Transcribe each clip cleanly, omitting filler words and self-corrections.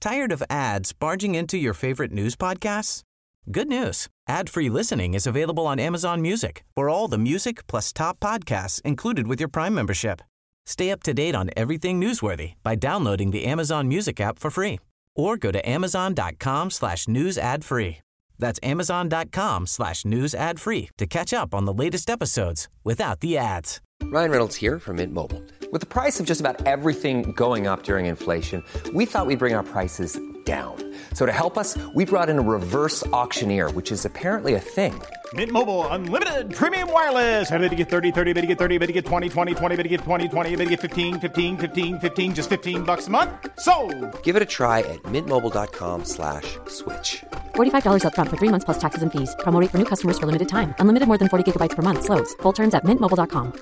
Tired of ads barging into your favorite news podcasts? Good news. Ad-free listening is available on Amazon Music for all the music plus top podcasts included with your Prime membership. Stay up to date on everything newsworthy by downloading the Amazon Music app for free or go to amazon.com/news ad free. That's amazon.com/news ad free to catch up on the latest episodes without the ads. Ryan Reynolds here from Mint Mobile. With the price of just about everything going up during inflation, we thought we'd bring our prices down. So to help us, we brought in a reverse auctioneer, which is apparently a thing. Mint Mobile Unlimited Premium Wireless. How to get 30, 30, bit to get 30, bit to get 20, 20, 20, bit to get 20, 20, bit to get 15, 15, 15, 15, just $15 a month? Sold! Give it a try at mintmobile.com/switch. $45 up front for 3 months plus taxes and fees. Promo rate for new customers for limited time. Unlimited more than 40 gigabytes per month. Slows full terms at mintmobile.com.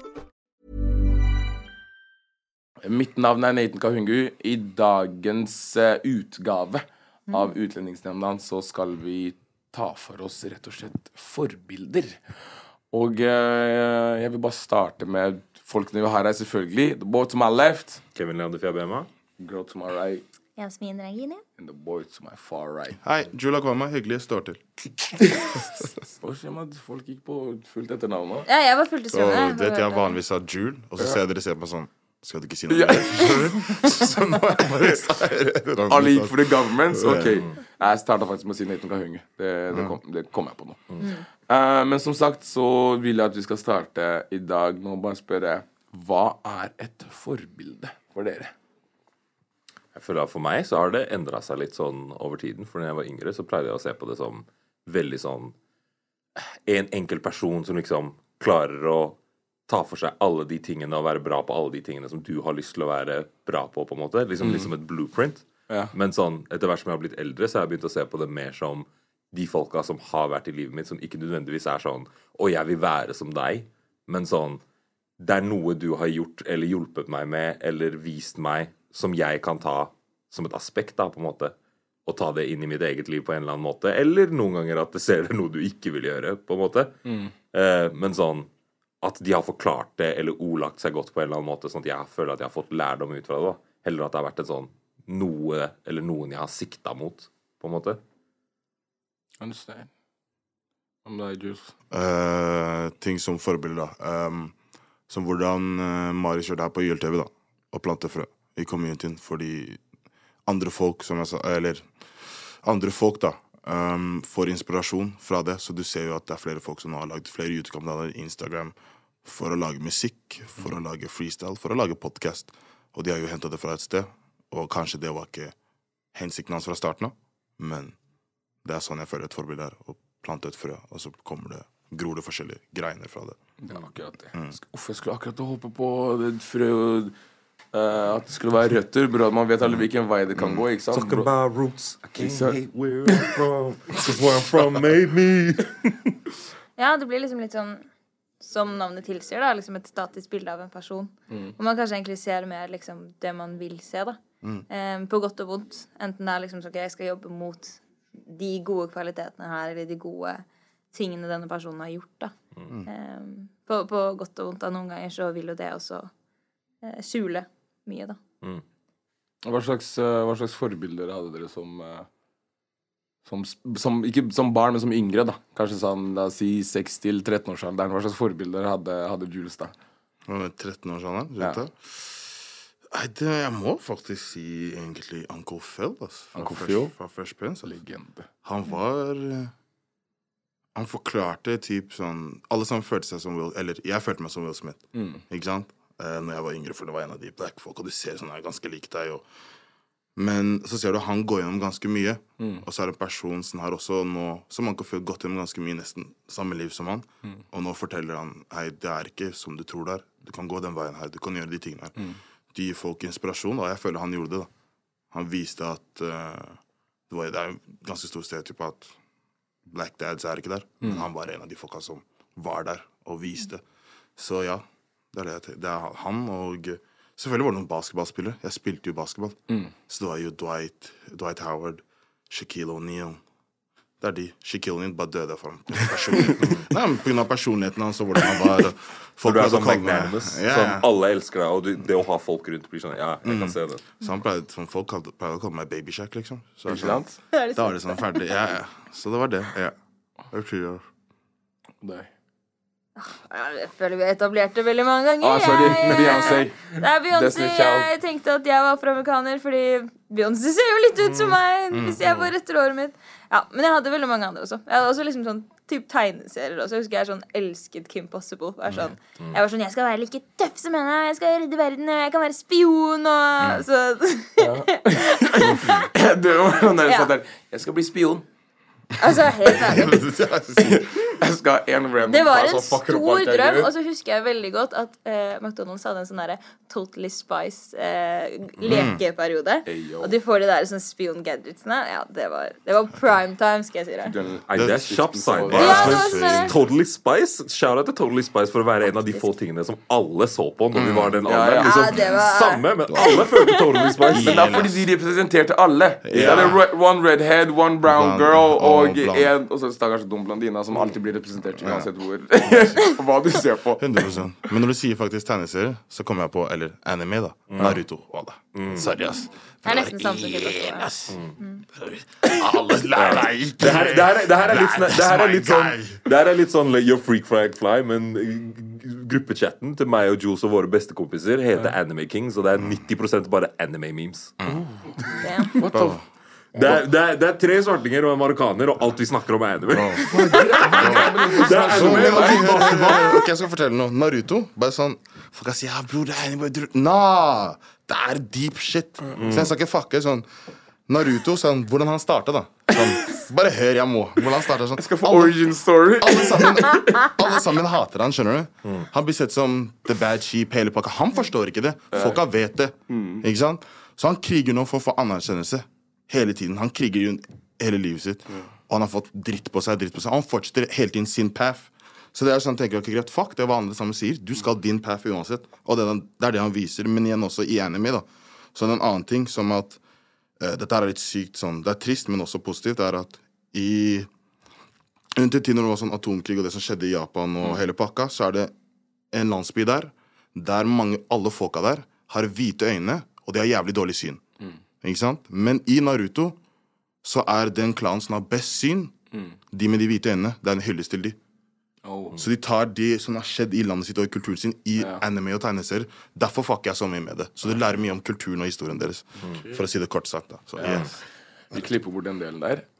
Mitt navn Nathan Kahungu. I dagens utgave av Utlendingsnemnda så skal vi ta for oss rett og slett forbilder. Og jeg vil bare starte med folkene vi har her selvfølgelig. The boy to my left. Kevin Leander Fjabema. Girl to my right. Jasmin Regine. And the boy to my far right. Hei, Jula Kwama, hyggelig, står til. Hva skjer med at folk gikk på fullt etternavn? Ja, jeg var fullt i strømmen. Så det jeg vanligvis sa Jule, og så ser dere på sånn, skal du ikke si noe mer? Så nå er jeg bare... Alle gikk for the governments? Ok. Jeg startet faktisk med å si Nathan Kahungu. Det kom jeg på nå. Men som sagt så vil jeg at vi skal starte i dag med å bare spørre, hva et forbilde for dere? Jeg føler at for meg så har det endret seg litt sånn over tiden. For når jeg var yngre så pleide jeg å se på det som veldig sånn en enkel person som liksom klarer å ta for seg alle de tingene og være bra på alle de tingene som du har lyst til å være bra på en måte. Liksom et blueprint. Ja. Men sånn, etter hvert som jeg har blitt eldre så har jeg begynt å se på det mer som de folka som har vært i livet mitt, som ikke nødvendigvis er sånn, og jeg vil være som deg, men sånn, det er noe du har gjort eller hjulpet meg med, eller vist meg som jeg kan ta som et aspekt da, på en måte, og ta det inn i mitt eget liv på en eller annen måte, eller noen ganger at det ser det noe du ikke vil gjøre, på en måte. Men sånn, at de har forklart det, eller ordlagt seg godt på en eller annen måte, sånn at jeg føler at jeg har fått lærdom ut fra det da, heller at det har vært en sånn noe, eller noen jeg har siktet mot, på en måte. Understand. Om det Jules? Ting som forbilder da. Som hvordan Mari kjørte her på YLTV da, og plantet frø i communityen, fordi andre folk, som jeg sa, eller andre folk da, får inspirasjon fra det, så du ser jo at det er flere folk som har laget flere YouTube-kanaler, Instagram, for å lage musikk, for å lage freestyle, for å lage podcast, og de har jo hentet det fra et sted, og kanskje det var ikke hensikten hans fra starten av, men det er sånn jeg føler et forbilde her, å plante et frø, og så kommer det, gror det forskjellige greiner fra det. Det er akkurat det. Jeg skulle akkurat håpe på det frø, at det skulle være røtter, bro. Man vet alle hvilken vei det kan gå, ikke sant? Talk about roots. I can't hate where I'm from. Because where I'm from made me. Ja, det blir liksom litt sånn, som navnet tilsier da, liksom et statisk bilde av en person. Og man kanskje egentlig ser mer liksom det man vil se da. På godt og vondt. Enten det er liksom så, ok, jeg skal jobbe mot de gode kvalitetene her, eller de gode tingene denne personen har gjort da. På godt og vondt da, noen ganger så vil jo det også skjule mye da. Hva slags forbilder hadde dere som ikke som barn, men som yngre da? Kanskje sånn, la oss si 6-13 års alderen. Hva slags forbilder hadde Jules da? 13 års alderen? Ja. Jeg må faktisk si egentlig Uncle Phil, altså. Uncle Phil? Fra Fresh Prince. Legende. Han forklarte typ sånn, alle som følte seg som Will, eller jeg følte meg som Will Smith, ikke sant? Når jeg var yngre, for det var en av de black folk, og du ser sånn, jeg er ganske lik deg, men så ser du, han går gjennom ganske mye, og så er det en person som har også nå, som han kan få gått gjennom ganske mye, nesten samme liv som han, og nå forteller han, hei, det er ikke som du tror det er, du kan gå den veien her, du kan gjøre de tingene her. De gir folk inspirasjon, og jeg føler han gjorde det da. Han viste at det er en ganske stor stereotyp at black dads er ikke der, men han var en av de folka som var der og viste. Så ja, det er han, og selvfølgelig var det noen basketballspillere. Jeg spilte jo basketball. Så det var jo Dwight Howard, Shaquille O'Neal, Det er de. Shaquille O'Neal bare døde for ham. Nei, men på grunn av personligheten hans og hvordan han var. For du er sånn magnanimous. Sånn, alle elsker deg, og det å ha folk rundt blir sånn, ja, jeg kan se det. Så han pleide, sånn, folk pleide å kalle meg Baby Shack, liksom. Så Ikke sant? da var det sånn ferdig. Ja. Så det var det. Ja. Jeg føler vi har etablert det veldig mange ganger. Sorry, Beyoncé. Det er Beyoncé. Jeg tenkte at jeg var afroamerikaner fordi Beyoncé ser jo litt ut som meg hvis jeg var etter året mitt. Ja, men jeg hadde veldig mange andre også. Jeg hadde også liksom sånn typ tegneserier også. Jeg husker jeg sånn elsket Kim Possible. Jeg var sånn, jeg skal være like tøff som henne. Jeg skal redde verden, og jeg kan være spion og så. Det var sånn der, sånn der. Jeg skal bli spion. Altså, helt ærlig. Jeg skal ha en random. Det var en stor drøm. Og så husker jeg veldig godt at McDonald's hadde en sånn der Totally Spice lekeperiode. Og de får de der sånn spion-gadgetsene. Ja, det var prime time, skal jeg si det. Det er kjapt sidebar. Totally Spice. Shout out til Totally Spice for å være en av de få tingene som alle så på når vi var den alderen. Liksom, samme, men alle følte Totally Spice. Men det er fordi de representerte alle. Det er one redhead, one brown girl og så stakkars dum blondina som alltid blir representert uansett hva du ser på. 100%. Men når du sier faktisk tegneserier, så kommer jeg på, eller anime da, Naruto. Sorry, ass. Det er nesten samme Det her er litt sånn Your Freak Fly, men gruppechatten til meg og Jules og våre beste kompiser heter Anime Kings, og det er 90% bare anime memes. What the f... Det er 3 svartinger og en marokkaner, og alt vi snakker om er anime. Ok, jeg skal fortelle noe. Naruto, bare sånn folk kan si, ja bror, det er anime. Det er deep shit. Så jeg skal ikke fucke sånn Naruto, sånn, hvordan han startet da sånn, bare hør, jeg må. Hvordan han startet sånn. Jeg skal få origin story. Alle sammen hater han, skjønner du? Han blir sett som the bad sheep, hele pakka. Han forstår ikke det. Folka vet det. Ikke sant? Så han kriger nå for å få anerkjennelse. Hele tiden. Han kriger jo hele livet sitt. Og han har fått dritt på seg. Han fortsetter hele tiden sin path. Så det er sånn, tenker jeg ikke greit. Fuck, det er hva andre sammen sier. Du skal din path uansett. Og det er det han viser. Men igjen også i anime da. Så en annen ting som at dette er litt sykt sånn. Det er trist, men også positivt. Det er at under tiden når det var sånn atomkrig og det som skjedde i Japan og hele pakka, så er det en landsby der alle folka der har hvite øyne, og de har jævlig dårlig syn. Ikke sant? Men i Naruto så er den klanen som har best syn, de med de hvite øynene, det er en hyllest til de. Så de tar det som har skjedd i landet sitt og i kulturen sin i anime og tegneserier. Derfor fucker jeg så mye med det. Så du lærer mye om kulturen og historien deres. For å si det kort sagt da. Så, yes. Vi klipper bort den delen der.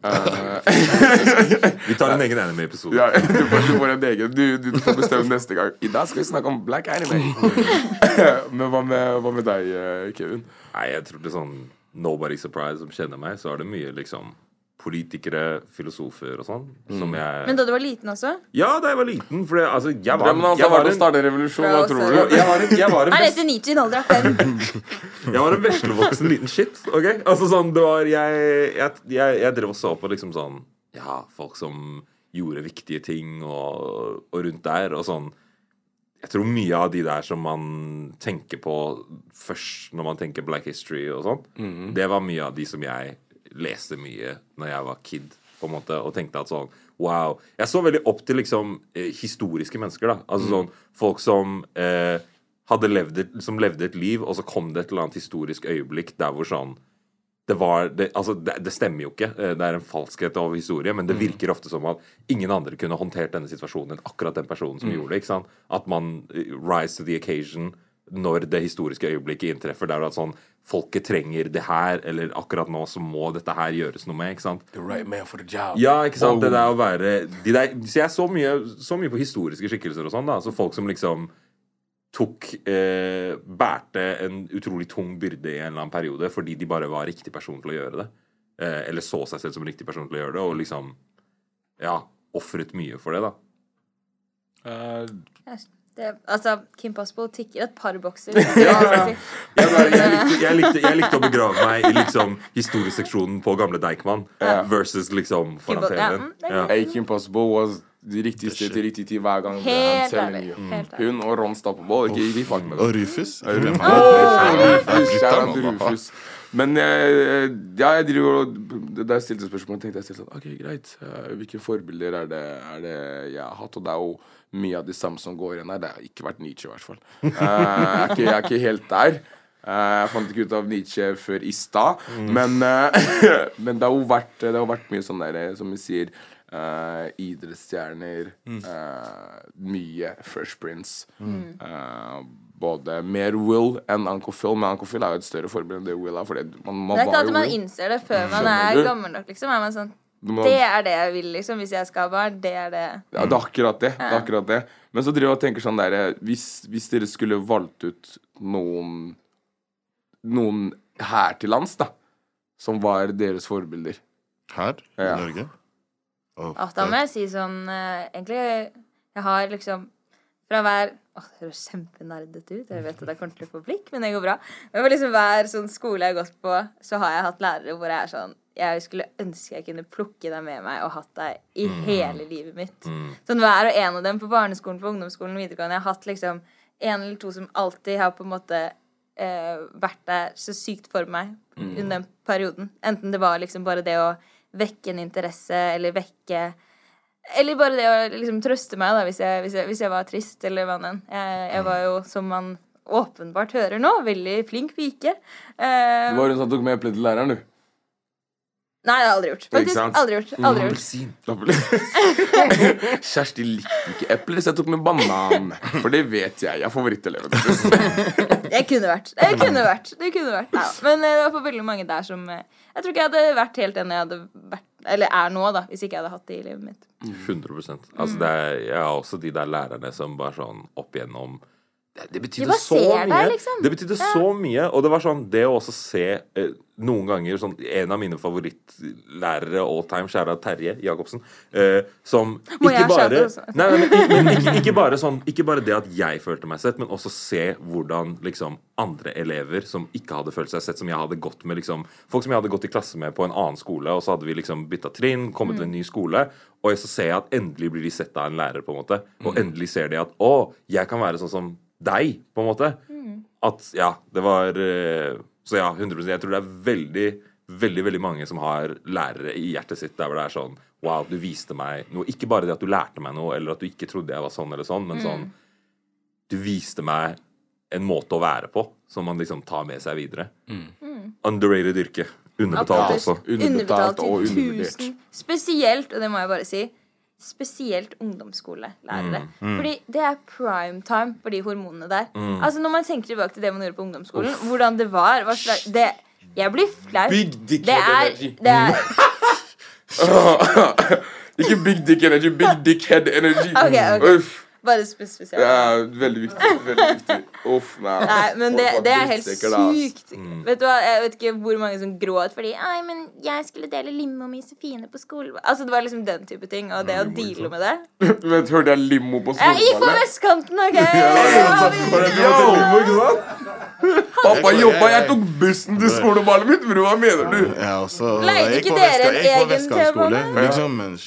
Vi tar en egen anime-episode. Ja, du får en egen. Du får bestemme neste gang. I dag skal vi snakke om black anime. Men hva med deg, Kevin? Nei, jeg tror det er sånn nobody surprise som kjenner meg. Så er det mye liksom politikere, filosofer og sånn som jeg... Men da du var liten også? Ja, da jeg var liten. For altså, jeg var en starte revolusjon, hva tror du? Jeg var en Han heter Nietzsche i en alder av 5. Jeg var en veslevoksen liten shit, ok? Altså sånn, det var jeg drev og så på liksom sånn, ja, folk som gjorde viktige ting og rundt der, og sånn. Jeg tror mye av de der som man tenker på først når man tenker Black History og sånn, det var mye av de som jeg leste mye når jeg var kid, på en måte, og tenkte at sånn, wow. Jeg så veldig opp til liksom historiske mennesker da, altså sånn, folk som levde et liv, og så kom det et eller annet historisk øyeblikk der hvor sånn, det stemmer jo ikke, det er en falskhet av historie, men det virker ofte som at ingen andre kunne håndtert denne situasjonen enn akkurat den personen som gjorde det, ikke sant? At man rise to the occasion når det historiske øyeblikket inntreffer, der at sånn, folket trenger det her, eller akkurat nå så må dette her gjøres noe med, ikke sant? The right man for the job. Ja, ikke sant? Det der å være... så jeg så mye på historiske skikkelser og sånn da, så folk som liksom bærte en utrolig tung byrde i en eller annen periode, fordi de bare var riktig person til å gjøre det. Eller så seg selv som riktig person til å gjøre det, og liksom, ja, offret mye for det da. Altså, Kim Possible tikker et par bokser. Jeg likte å begrave meg i liksom historieseksjonen på gamle Deichman versus liksom foran TV-en. Kim Possible was de riktige sted til riktig tid hver gang. Helt ærlig. Hun og Ron Stoppable, ikke de fuck med det. Og Rufus. Rufus. Men ja, jeg driver da jeg stilte spørsmålet, tenkte jeg sånn, ok, greit, hvilke forbilder er det jeg har hatt, og det er jo mye av de samme som går igjen her. Det har ikke vært Nietzsche i hvert fall. Jeg er ikke helt der. Jeg fant ikke ut av Nietzsche før i stad, men det har jo vært mye sånn der, som vi sier, idrettsstjerner, mye Fresh Prince, både mer Will enn Uncle Phil, men Uncle Phil er jo et større forbilde enn det Will er, for man det er ikke alltid man Will. innser det før man er gammel nok, liksom. Er man sånn, det er det jeg vil, liksom, hvis jeg skal ha barn, det er det. Ja, det er akkurat det. Men så driver jeg og tenker sånn der, hvis dere skulle valgt ut noen her til lands, da, som var deres forbilder. Her i Norge? Da må jeg si sånn, egentlig, jeg har liksom, fra hver, det høres kjempenerdete ut, jeg vet at det kommer til å få blikk, men det går bra. Men for liksom hver sånn skole jeg har gått på, så har jeg hatt lærere hvor jeg er sånn, jeg skulle ønske jeg kunne plukke deg med meg og hatt deg i hele livet mitt. Sånn hver og en av dem på barneskolen, på ungdomsskolen, videregående, jeg har hatt liksom en eller to som alltid har på en måte vært der så sykt for meg under den perioden. Enten det var liksom bare det å vekke en interesse, eller bare det å liksom trøste meg da, hvis jeg var trist, eller hva enn. Jeg var jo, som man åpenbart hører nå, veldig flink pike. Du var hun som tok med eple til læreren, du? Nei, det har jeg aldri gjort. Faktisk, aldri gjort. Kjersti likte ikke epler, så jeg tok med banan. For det vet jeg er favoritteleven. Det kunne vært. Ja. Men det var for veldig mange der som jeg tror ikke jeg hadde vært helt den jeg hadde vært, eller er nå da, hvis ikke jeg hadde hatt det i livet mitt. 100%. Altså jeg har også de der lærerne som bare sånn opp igjennom. Det betydde så mye. Der, liksom. Det betydde så mye. Og det var sånn, det å også se noen ganger sånn, en av mine favorittlærere all time, kjære Terje Jacobsen, som ikke bare ikke bare det at jeg følte meg sett, men også se hvordan liksom andre elever som ikke hadde følt seg sett, som jeg hadde gått med liksom, folk som jeg hadde gått i klasse med på en annen skole, og så hadde vi liksom byttet trinn, kommet til en ny skole, og så ser jeg at endelig blir de sett av en lærer på en måte, og endelig ser de at jeg kan være sånn som deg, på en måte. At, det var så 100%. Jeg tror det er veldig, veldig, veldig mange som har lærere i hjertet sitt der hvor det er sånn, wow, du viste meg noe, ikke bare det at du lærte meg noe, eller at du ikke trodde jeg var sånn eller sånn, men sånn, du viste meg en måte å være på, som man liksom tar med seg videre. Underrated yrke. Underbetalt også. Underbetalt og undervurdert. Spesielt, og det må jeg bare si, spesielt ungdomsskolelærere. Fordi det er prime time for de hormonene der. Altså når man tenker tilbake til det man gjorde på ungdomsskolen, hvordan det var, jeg blir flau. Big dick energy. Ikke big dick energy, big dick head energy. Ok. Bare spesielt. Ja, veldig viktig. Uff, nei, men det er helt sykt. Vet du hva, jeg vet ikke hvor mange som gråt fordi, men jeg skulle dele limo med Sofine på skolen. Altså, det var liksom den type ting, og det å deale med det. Hørte jeg limo på skolen? Jeg gikk på vestkanten, ok? Pappa jobba, jeg tok bussen til skoleballet mitt, bro, hva mener du? Ja, også, leide ikke dere en egen TV-skole? Liksom, men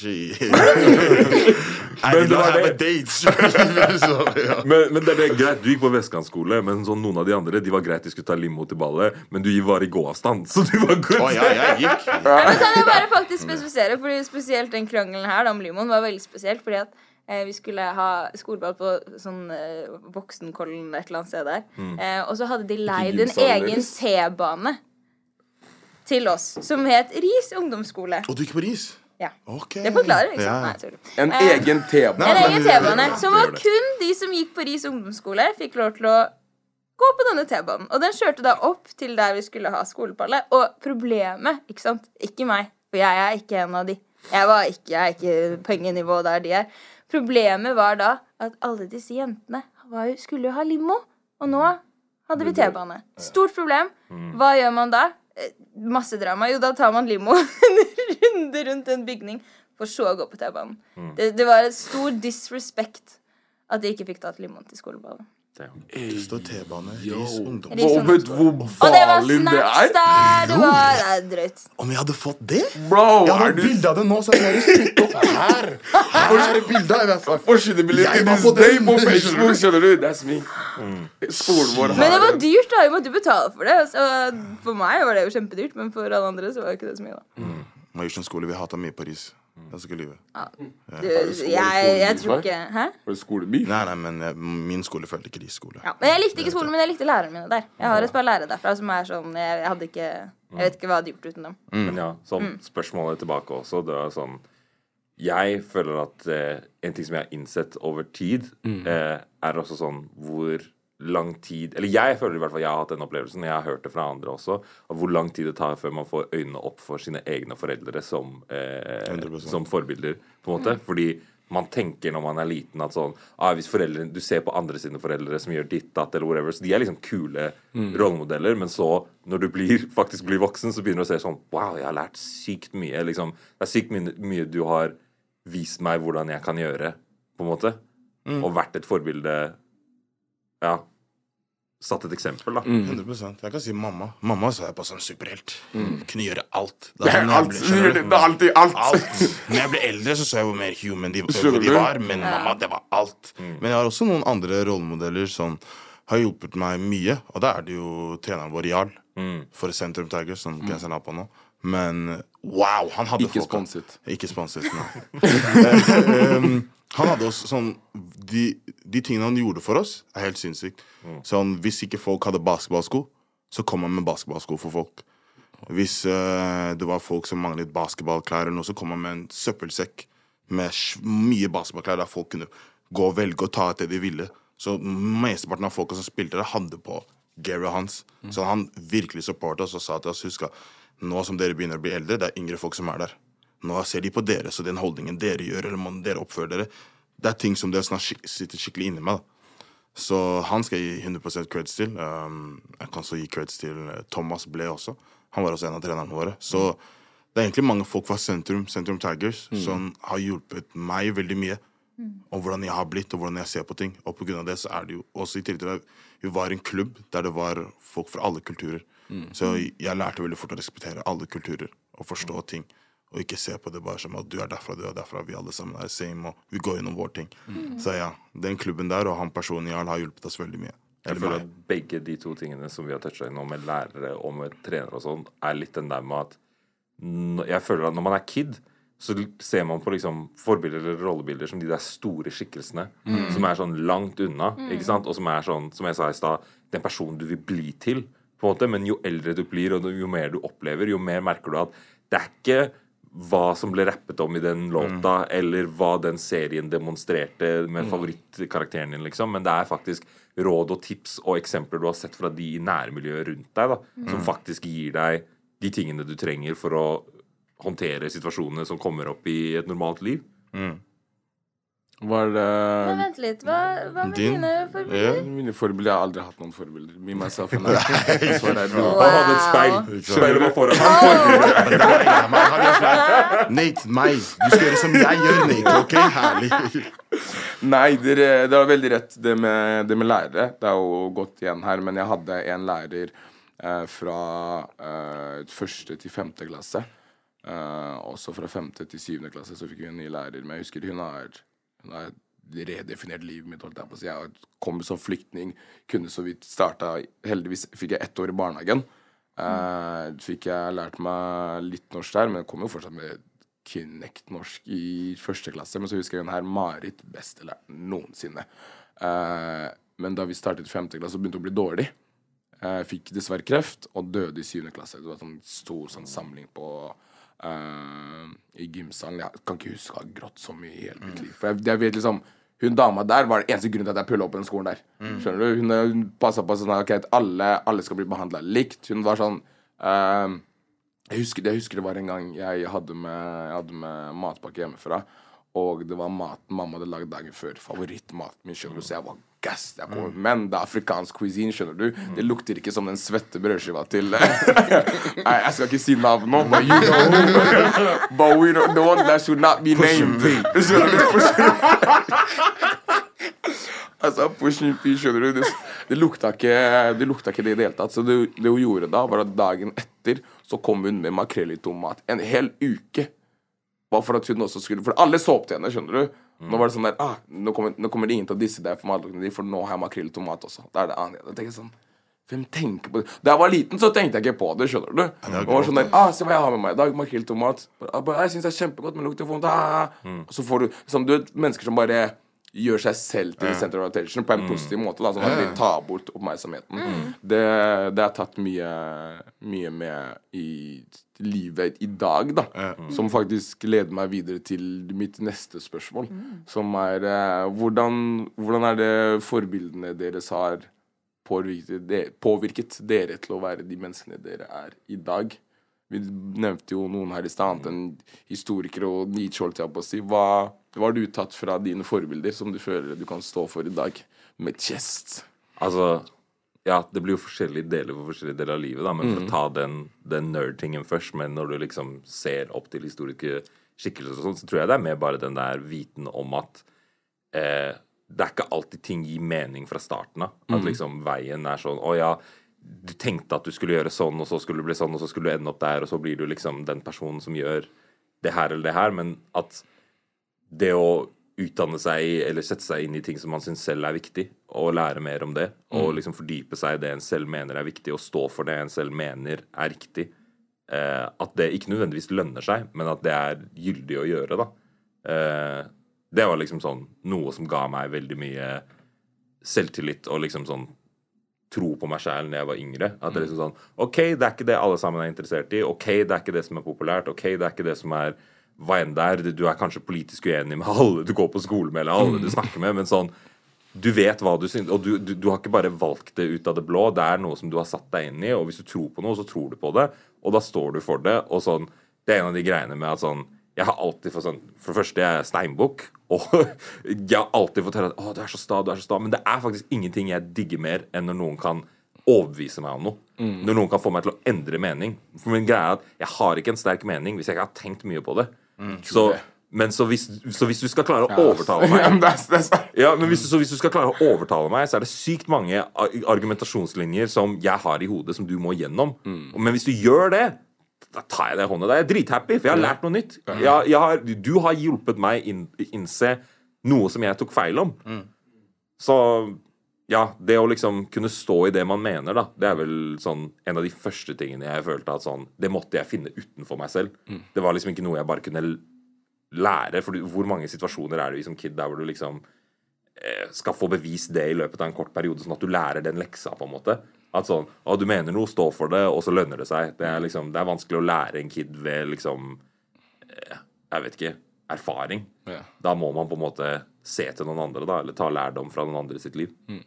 I did not have a date. Men det er greit, du gikk på vestkantskole, men sånn, noen av de andre, de var greit, de skulle ta limo til ballet, men du var i gåavstand, så du var good. Jeg gikk. Men kan jeg bare faktisk spesifisere, fordi spesielt den krangelen her om limoen var veldig spesielt, fordi at vi skulle ha skoleball på sånn Voksenkollen et eller annet sted der, og så hadde de leid en egen T-bane til oss, som het Ris ungdomsskole. Og du gikk på Ris? Ja, okay. Det forklarer ikke sant? Nei, en egen T-bane. En egen T-bane, som var kun de som gikk på Ris ungdomsskole fikk lov til å gå på denne T-banen. Og den kjørte da opp til der vi skulle ha skoleballet. Og problemet, ikke sant, ikke meg, for jeg er ikke en av de. Jeg er ikke pengenivå der de er. Problemet var da at alle disse jentene skulle jo ha limo, og nå hadde vi T-bane. Stort problem. Hva gjør man da? Masse drama. Jo, da tar man limo en runde rundt en bygning for så å gå på T-banen. Det var et stor disrespect at de ikke fikk tatt limoen til skoleballen. Det står T-bane, Ris ungdom. Vet du hvor og det var ballen det snacks der. Det var drøyt. Om jeg hadde fått det? Bro, jeg hadde bildet av det nå, så jeg hadde stått opp her. Her er bildet. Forsynnebildet i this day på Facebook, skjønner du? That's me. Skolen vår har men det var dyrt da, jeg måtte betale for det. Så for meg var det jo kjempedyrt, men for alle andre så var det ikke det så mye da. Majorstuen skole, vi hatet mye Paris. Jeg skal lyve. Jeg tror ikke Hæ? Var det skolebil? Nei, men min skole følte ikke de skole. Ja, men jeg likte ikke skolen, men jeg likte lærerne mine der. Jeg har et par lærere derfra som sånn jeg hadde ikke Jeg vet ikke hva jeg hadde gjort uten dem. Men ja, sånn spørsmålet tilbake også. Det sånn jeg føler at en ting som jeg har innsett over tid, også sånn hvor lang tid Eller jeg føler i hvert fall jeg har hatt den opplevelsen, jeg har hørt det fra andre også, av hvor lang tid det tar før man får øynene opp for sine egne foreldre som forbilder, på en måte. Fordi man tenker når man er liten at sånn hvis du ser på andre sine foreldre som gjør ditt, datt eller whatever, så de er liksom kule rollemodeller, men så når du faktisk blir voksen, så begynner du å se sånn wow, jeg har lært sykt mye, liksom. Det er sykt mye du har vist meg hvordan jeg kan gjøre, på en måte, og vært et forbilde. Ja, satt et eksempel, da. 100%. Jeg kan si mamma. Mamma så jeg på som superhelt. Kunne gjøre alt. Det er alltid alt. Når jeg ble eldre, så jeg hvor mer human de var. Men mamma, det var alt. Men jeg har også noen andre rollemodeller som har hjulpet meg mye. Og da er det jo treneren vår, Jarl, for Sentrum Tigers, som Kensen har på nå. Men wow, han hadde Ikke sponset. Ikke sponset, nei. Han hadde også sånn de tingene han gjorde for oss er helt sinnssykt. Sånn, hvis ikke folk hadde basketballsko, så kom han med basketballsko for folk. Hvis det var folk som manglet basketballklær eller noe, så kom han med en søppelsekk med mye basketballklær der folk kunne gå og velge og ta ut det de ville. Så mesteparten av folka som spilte det, hadde på Gary hans. Så han virkelig supportet oss og sa til oss, husk at nå som dere begynner å bli eldre, det er yngre folk som er der. Nå ser de på dere, så den holdningen dere gjør, eller måten dere oppfører dere, det er ting som dere snart sitter skikkelig inne med. Da. Så han skal gi 100% creds til. Jeg kan så gi creds til Thomas Ble også. Han var også en av trenerne våre. Så det er egentlig mange folk fra Sentrum Tigers, som har hjulpet meg veldig mye om hvordan jeg har blitt, og hvordan jeg ser på ting. Og på grunn av det så er det jo også i tillegg til at vi var en klubb der det var folk fra alle kulturer. Så jeg lærte veldig fort å respektere alle kulturer og forstå ting. Og ikke se på det bare som at du er derfra, vi alle sammen er same, og vi går gjennom vår ting. Så ja, den klubben der, og han personen Jarl har hjulpet oss veldig mye. Jeg føler at begge de to tingene som vi har touchet nå med lærere og med trenere og sånn, er litt den der med at jeg føler at når man er kid, så ser man på liksom forbilder eller rollebilder som de der store skikkelsene, som er sånn langt unna, ikke sant? Og som er sånn, som jeg sa i sted, den personen du vil bli til, på en måte. Men jo eldre du blir, og jo mer du opplever, jo mer merker du at det er ikke hva som ble rappet om i den låta, eller hva den serien demonstrerte med favorittkarakteren din, liksom. Men det er faktisk råd og tips og eksempler du har sett fra de i nærmiljøet rundt deg, da, som faktisk gir deg de tingene du trenger for å håndtere situasjonene som kommer opp i et normalt liv. Var det Men vent litt, hva med dine forbilder? Mine forbilder, jeg har aldri hatt noen forbilder. Me, myself and I. Han hadde et speil. Speilet var foran Nate, meg. Du skal gjøre som jeg gjør, Nate. Ok, herlig. Nei, det var veldig rett, det med lærere. Det er jo gått igjen her, men jeg hadde en lærer fra 1. til 5. klasse. Også fra 5. til 7. klasse så fikk vi en ny lærer. Men jeg husker hun har redefinert livet mitt, holdt jeg på å si. Jeg kom som flyktning, kunne så vidt startet. Heldigvis fikk jeg 1 år i barnehagen. Fikk jeg lært meg litt norsk der, men jeg kom jo fortsatt med knekt norsk i 1. klasse. Men så husker jeg den her Marit, beste læreren noensinne. Men da vi startet 5. klasse, så begynte hun å bli dårlig. Fikk dessverre kreft, og døde i 7. klasse. Det var sånn stor samling på i gymsalen. Jeg kan ikke huske å ha grått så mye i hele mitt liv. For jeg vet liksom, hun dama der var det eneste grunnen til at jeg pullet opp på den skolen der. Skjønner du? Hun passet på sånn at alle skal bli behandlet likt. Hun var sånn jeg husker det var en gang jeg hadde med matpakke hjemmefra, og det var maten mamma hadde lagd dagen før. Favorittmaten min, skjønner du. Så jeg var gass. Men det er afrikansk cuisine, skjønner du. Det lukter ikke som den svette brødskiva til Nei, jeg skal ikke si navn nå, but you know. But we know the one that should not be named. Altså, Pushing P, skjønner du. Det lukta ikke det i det hele tatt. Så det hun gjorde da, var at dagen etter så kom hun med makrell i tomat. En hel uke. Bare for at hun også skulle, for alle så opp til henne, skjønner du. Nå var det sånn der, nå kommer det ingen til å disse deg for matluktene, for nå har jeg makrell i tomat også. Da er det annet. Jeg tenker sånn, Hvem tenker på det? Da jeg var liten, så tenkte jeg ikke på det, skjønner du? Det var sånn der, se hva jeg har med meg i dag, makrell tomat. Jeg synes det er kjempegodt, men lukter vondt. Og så får du, sånn, du vet, mennesker som bare gjør seg selv til center of attention på en positiv måte, da, sånn at de tar bort oppmerksomheten. Det har tatt mye med i livet i dag, da, som faktisk leder meg videre til mitt neste spørsmål, som hvordan er det forbildene deres har påvirket dere til å være de menneskene dere er i dag? Vi nevnte jo noen her i sted, annet enn historikere og Nietzsche, holdt jeg på å si. Hva har du tatt fra dine forbilder som du føler du kan stå for i dag, med chest? Altså, ja, det blir jo forskjellige deler for forskjellige deler av livet, da, men for å ta den nerd-tingen først, men når du liksom ser opp til historiske skikkelser og sånt, så tror jeg det er mer bare den der viten om at det er ikke alltid ting gir mening fra starten av. At liksom veien er sånn, du tenkte at du skulle gjøre sånn, og så skulle det bli sånn, og så skulle du ende opp der, og så blir du liksom den personen som gjør det her eller det her, men at det å utdanne seg eller sette seg inn i ting som man synes selv er viktig, og lære mer om det, og liksom fordype seg i det en selv mener er viktig, og stå for det en selv mener er riktig, at det ikke nødvendigvis lønner seg, men at det er gyldig å gjøre, da. Det var liksom sånn noe som ga meg veldig mye selvtillit, og liksom sånn tro på meg selv når jeg var yngre. At det er liksom sånn, ok, det er ikke det alle sammen er interessert i, ok, det er ikke det som er populært, ok, det er ikke det som er hva enn der, du er kanskje politisk uenig med alle du går på skole med, eller alle du snakker med, men sånn, du vet hva du synes, og du har ikke bare valgt det ut av det blå, det er noe som du har satt deg inn i, og hvis du tror på noe, så tror du på det, og da står du for det, og sånn, det er en av de greiene med at sånn, jeg har alltid fått sånn, for det første jeg er steinbukk, og jeg har alltid fått høre at du er så sta, men det er faktisk ingenting jeg digger mer enn når noen kan overbevise meg om noe. Når noen kan få meg til å endre mening. For min greie er at jeg har ikke en sterk mening hvis jeg ikke har tenkt mye på det. Så hvis du skal klare å overtale meg hvis du skal klare å overtale meg, så er det sykt mange argumentasjonslinjer som jeg har i hodet som du må gjennom. Men hvis du gjør det, da tar jeg det i hånda. Da er jeg drithappy, for jeg har lært noe nytt. Du har hjulpet meg innse noe som jeg tok feil om. Så ja, det å liksom kunne stå i det man mener, da, det er vel sånn en av de første tingene jeg følte at sånn, det måtte jeg finne utenfor meg selv. Det var liksom ikke noe jeg bare kunne lære, for hvor mange situasjoner er det som kid der hvor du liksom skal få bevist det i løpet av en kort periode, sånn at du lærer den leksa på en måte. At sånn, du mener noe, stå for det, og så lønner det seg. Det er vanskelig å lære en kid ved liksom, jeg vet ikke, erfaring. Da må man på en måte se til noen andre, da, eller ta lærdom fra noen andre sitt liv.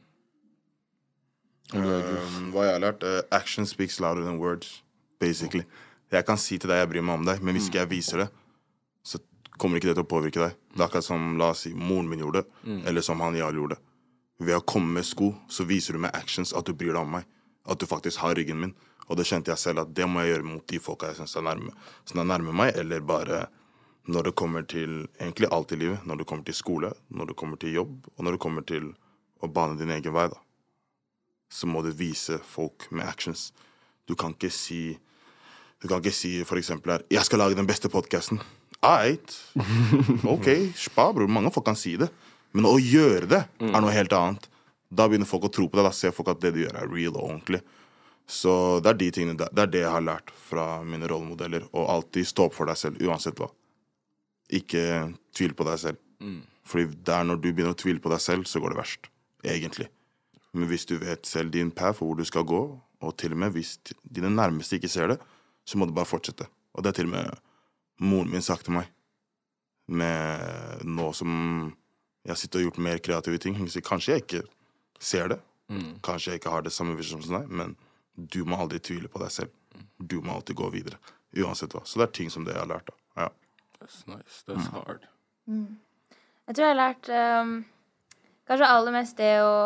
Hva jeg har lært? Action speaks louder than words, basically. Jeg kan si til deg jeg bryr meg om deg, men hvis ikke jeg viser det, så kommer ikke det til å påvirke deg. Det er akkurat som, la oss si, moren min gjorde det, eller som han Jarl gjorde det. Ved å komme med sko, så viser du med actions at du bryr deg om meg. At du faktisk har ryggen min. Og det kjente jeg selv at det må jeg gjøre mot de folka jeg synes er nærme meg, eller bare når det kommer til egentlig alt i livet. Når det kommer til skole, når det kommer til jobb, og når det kommer til å bane din egen vei, da. Så må du vise folk med actions. Du kan ikke si for eksempel her, jeg skal lage den beste podcasten. Eit. Ok, spa, bror. Mange folk kan si det. Men å gjøre det er noe helt annet. Da begynner folk å tro på det. Da ser folk at det du gjør er real og ordentlig. Så det er de tingene der. Det er det jeg har lært fra mine rollemodeller. Og alltid stå opp for deg selv, uansett hva. Ikke tvil på deg selv. Fordi der når du begynner å tvile på deg selv, så går det verst. Egentlig. Men hvis du vet selv din path og hvor du skal gå, og til og med hvis dine nærmeste ikke ser det, så må du bare fortsette. Og det er til og med moren min sagt til meg. Med nå som jeg sitter og gjort mer kreative ting. Kanskje jeg ikke ser det. Kanskje jeg ikke har det samme visjon som deg, men du må aldri tvile på deg selv. Du må alltid gå videre, uansett hva. Så det er ting som det jeg har lært da. Ja. That's nice, that's hard. Jeg tror jeg har lært kanskje aller mest det å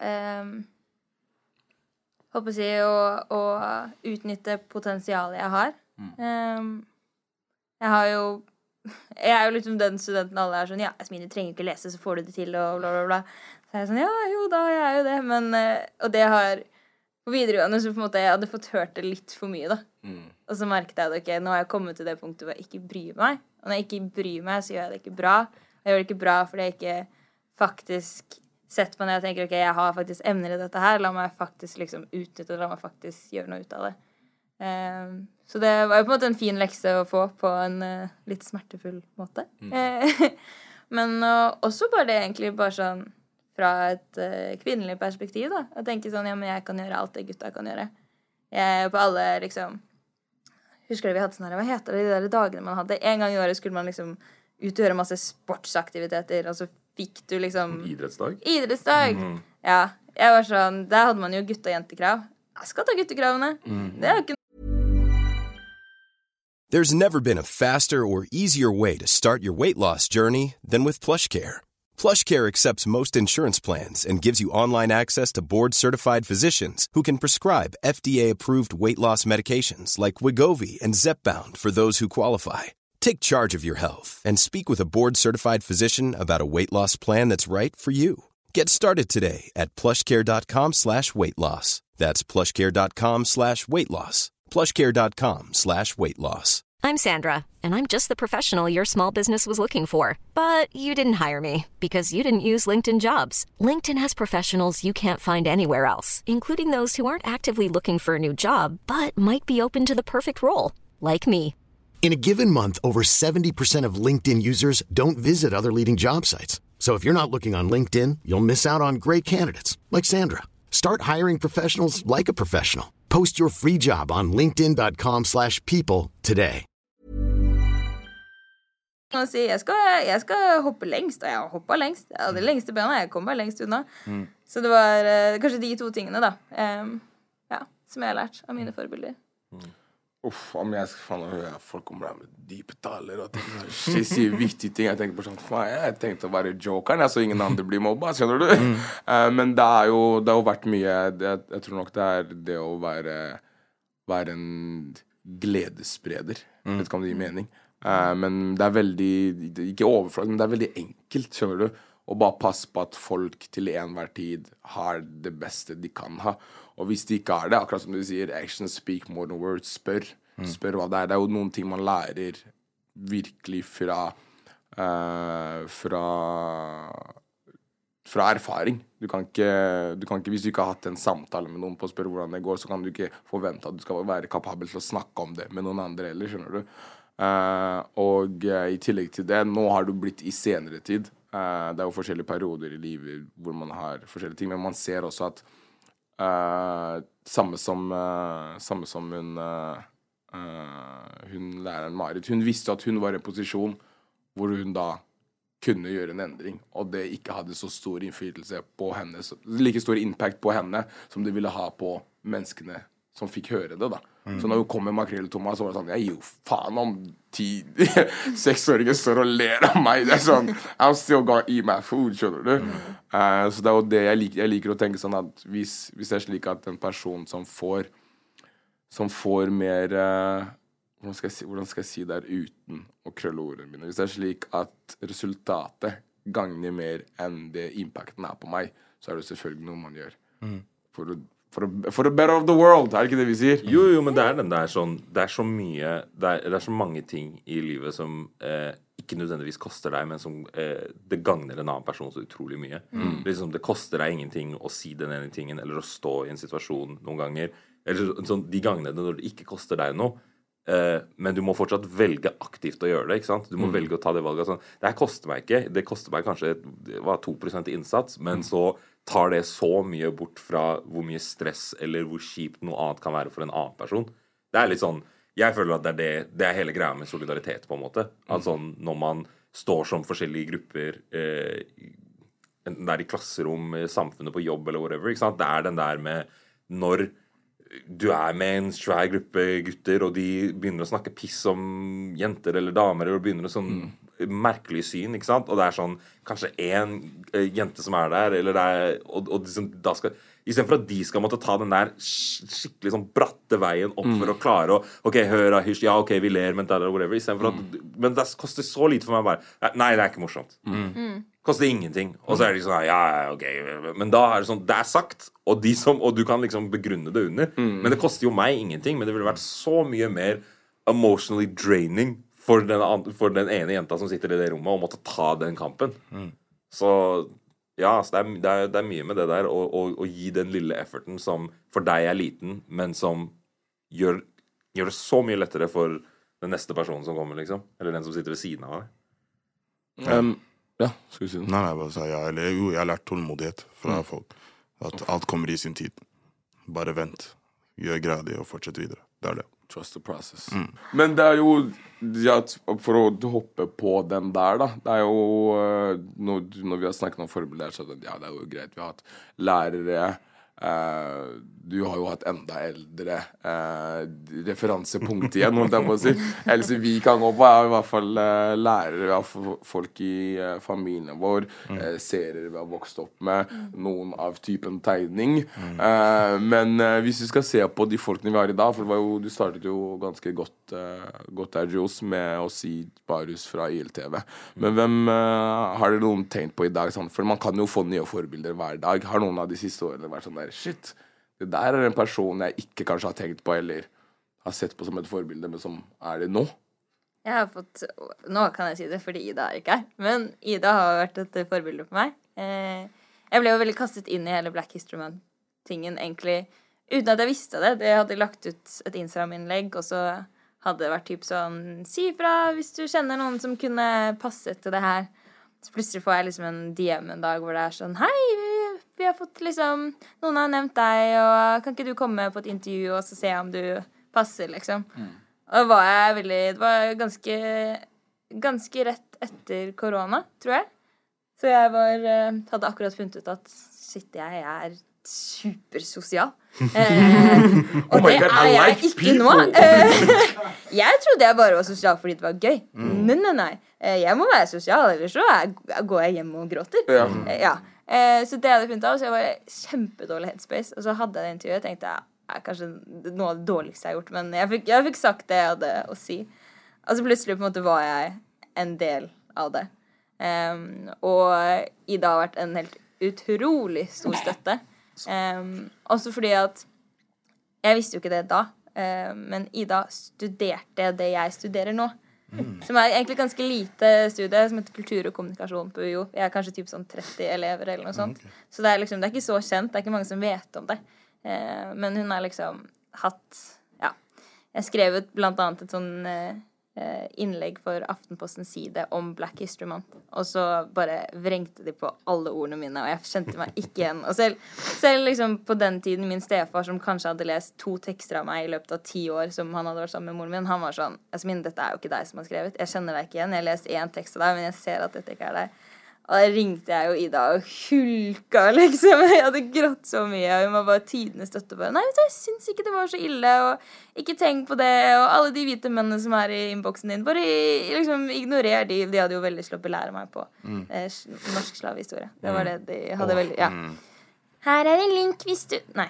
håper å si å utnytte potensialet jeg har. Jeg er jo liksom den studenten alle er sånn, ja, Yasmin, du trenger ikke lese, så får du det til, og bla, bla, bla. Så jeg er sånn, ja, jo da, jeg er jo det. Men, og det har, på videregående, så på en måte, jeg hadde fått hørt det litt for mye, da. Og så merket jeg at, ok, nå har jeg kommet til det punktet hvor jeg ikke bryr meg. Og når jeg ikke bryr meg, så gjør jeg det ikke bra. Jeg gjør det ikke bra fordi jeg ikke faktisk sett på det og tenker, ok, jeg har faktisk evner i dette her, la meg faktisk liksom utnytte, la meg faktisk gjøre noe ut av det. Så det var jo på en måte en fin lekse å få på en litt smertefull måte. Men også bare det egentlig bare sånn fra et kvinnelig perspektiv da, å tenke sånn, ja, men jeg kan gjøre alt det gutta kan gjøre. Jeg på alle liksom, husker du vi hadde sånn her, hva heter det, de der dagene man hadde? En gang i året skulle man liksom utgjøre masse sportsaktiviteter, og så fikk du liksom Idrettsdag? Ja, jeg var sånn, der hadde man jo gutt- og jentekrav. Jeg skal ta guttekravene. Det er jo ikke There's never been a faster or easier way to start your weight loss journey than with PlushCare. PlushCare accepts most insurance plans and gives you online access to board-certified physicians who can prescribe FDA-approved weight loss medications like Wegovy and Zepbound for those who qualify. Take charge of your health and speak with a board-certified physician about a weight loss plan that's right for you. Get started today at plushcare.com/weight loss. That's plushcare.com/weight loss. plushcare.com/weight loss. I'm Sandra, and I'm just the professional your small business was looking for. But you didn't hire me because you didn't use LinkedIn Jobs. LinkedIn has professionals you can't find anywhere else, including those who aren't actively looking for a new job, but might be open to the perfect role, like me. In a given month, over 70% of LinkedIn users don't visit other leading job sites. So if you're not looking on LinkedIn, you'll miss out on great candidates, like Sandra. Start hiring professionals like a professional. Post your free job on linkedin.com/people today. Jeg skal hoppe lengst, og jeg har hoppet lengst. Jeg hadde lengste bena, jeg kom meg lengst unna. Så det var kanskje de to tingene da, som jeg har lært av mine forbilder. Om jeg skal høre folk kommer der med dype taler og ting, sier viktige ting. Jeg tenker på sånn, jeg tenkte å være jokeren, så ingen andre blir mobba, skjønner du? Men det har jo vært mye, jeg tror nok det det å være en gledesspreder. Jeg vet ikke om det gir mening. Men det veldig, ikke overfladisk, men det veldig enkelt, skjønner du? Og bare passe på at folk til enhver tid har det beste de kan ha. Og hvis de ikke har det, akkurat som du sier, actions speak more than words, spør hva det er jo noen ting man lærer virkelig fra erfaring. Du kan ikke, hvis du ikke har hatt en samtale med noen på å spørre hvordan det går, så kan du ikke forvente at du skal være kapabel til å snakke om det med noen andre heller, skjønner du? Og i tillegg til det, nå har du blitt i senere tid, det jo forskjellige perioder i livet hvor man har forskjellige ting, men man ser også at samme som hun læreren Marit, hun visste at hun var i en posisjon hvor hun da kunne gjøre en endring, og det ikke hadde så stor innflytelse på henne, like stor impact på henne som det ville ha på menneskene som fikk høre det da. Så når hun kom med Makrell Thomas, så var det sånn, jeg gir jo faen om 6-åringer står og ler av meg. Det sånn, I'm still gonna eat my food, skjønner du? Så det jo det jeg liker å tenke sånn at hvis det slik at en person som får mer, hvordan skal jeg si det uten å krølle ordene mine, hvis det slik at resultatet gagner mer enn det impacten på meg, så det selvfølgelig noe man gjør. For the better of the world, det ikke det vi sier? Jo, men det den der sånn, det så mye, det så mange ting i livet som ikke nødvendigvis koster deg, men som det gagner en annen person så utrolig mye. Liksom, det koster deg ingenting å si den ene tingen, eller å stå i en situasjon noen ganger, eller sånn, de gangene når det ikke koster deg noe, men du må fortsatt velge aktivt å gjøre det, ikke sant? Du må velge å ta det valget sånn, det her koster meg ikke, det koster meg kanskje 2% innsats, men så tar det så mye bort fra hvor mye stress eller hvor kjipt noe annet kan være for en annen person. Det litt sånn, jeg føler at det hele greia med solidaritet på en måte, at sånn, når man står som forskjellige grupper, enten det i klasserom, samfunnet på jobb eller whatever, ikke sant? Det den der med når du med en svær gruppe gutter, og de begynner å snakke piss om jenter eller damer, eller begynner å sånn merkelig syn, ikke sant? Og det sånn, kanskje en jente som der, eller og liksom, da skal, i stedet for at de skal måtte ta den der skikkelig sånn bratte veien opp for å klare å, ok, hør, hysj, ja, ok, vi ler, men whatever, i stedet for at, men det koster så lite for meg bare, nei, det ikke morsomt. Koster ingenting. Og så det sånn, ja, ok. Men da det sånn, det sagt, og du kan liksom begrunne det under. Men det koster jo meg ingenting, men det ville vært så mye mer emotionally draining for den ene jenta som sitter i det rommet og måtte ta den kampen. Så Ja, altså det er mye med det der å gi den lille efforten som for deg er liten, men som gjør det så mye lettere for den neste personen som kommer, liksom. Eller den som sitter ved siden av deg. Ja, skal vi si det? Nei, bare si jeg har lært tålmodighet fra folk. At alt kommer i sin tid. Bare vent. Gjør greia di og fortsett videre. Det er det. Trust the process. Men det er jo, for å hoppe på den der da, det er jo, når vi har snakket om forbilder, så det er jo greit, vi har hatt lærere, du har jo hatt enda eldre referansepunkt igjen, holdt jeg på å si. Ellers vi kan gå på i hvert fall lærere, vi har folk i familien vår, serier vi har vokst opp med, noen av typen tegning. Men hvis vi skal se på de folkene vi har i dag, for det var jo, du startet jo ganske godt der, Jules, med å si Barus fra ILTV. Men hvem har dere noen tenkt på i dag? Sånn? For man kan jo få nye forbilder hver dag. Har noen av de siste årene vært sånn der, shit, det der er en person jeg ikke kanskje har tenkt på eller har sett på som et forbilde, men som er det nå? Jeg har fått, nå kan jeg si det fordi Ida er ikke her, men Ida har vært et forbilde for meg. Jeg ble jo veldig kastet inn i hele Black History Month-tingen egentlig, uten at jeg visste det. Jeg hadde lagt ut et Instagram-innlegg, og så hadde det vært typ sånn, si fra hvis du kjenner noen som kunne passe til det her. Så plutselig får jeg liksom en DM en dag hvor det er sånn, hei, vi har fått liksom, noen har nevnt deg, og kan ikke du komme på et intervju og så se om du passer, liksom. Og da var jeg veldig, det var ganske rett etter korona, tror jeg. Så jeg hadde akkurat funnet ut at, shit, jeg er supersosial. Og det er jeg ikke nå. Jeg trodde jeg bare var sosial fordi det var gøy. Nei. Jeg må være sosial, ellers så går jeg hjem og gråter. Ja. Så det hadde jeg funnet av, så jeg var i kjempedårlig headspace. Og så hadde jeg det intervjuet, tenkte jeg kanskje noe av det dårligste jeg har gjort, men jeg fikk sagt det jeg hadde å si. Og så plutselig på en måte var jeg en del av det. Og Ida har vært en helt utrolig stor støtte. Også fordi at jeg visste jo ikke det da, men Ida studerte det jeg studerer nå. Som er egentlig ganske lite studie, som heter kultur og kommunikasjon på UiO. Jeg er kanskje typ sånn 30 elever eller noe sånt. Så det er liksom, det er ikke så kjent, det er ikke mange som vet om det. Men hun har liksom hatt, ja, jeg skrev blant annet et sånn innlegg for Aftenpostens side om Black History Month, og så bare vrengte de på alle ordene mine, og jeg kjente meg ikke igjen. Og selv liksom på den tiden, min stefar som kanskje hadde lest 2 tekster av meg i løpet av 10 år, som han hadde vært sammen med moren min, han var sånn, Jasmin, dette er jo ikke deg som har skrevet, jeg kjenner deg ikke igjen, jeg har lest 1 tekst av deg, men jeg ser at dette ikke er deg. Og da ringte jeg jo Ida og hulka, liksom. Jeg hadde grått så mye, og hun var bare tidenes støtte på. Nei, vet du, jeg synes ikke det var så ille, og ikke tenk på det, og alle de hvite mennene som er i innboksen din, bare liksom ignorer de. De hadde jo veldig slått belære meg på norsk slavehistorie. Det var det de hadde veldig, ja. Her er en link hvis du... Nei.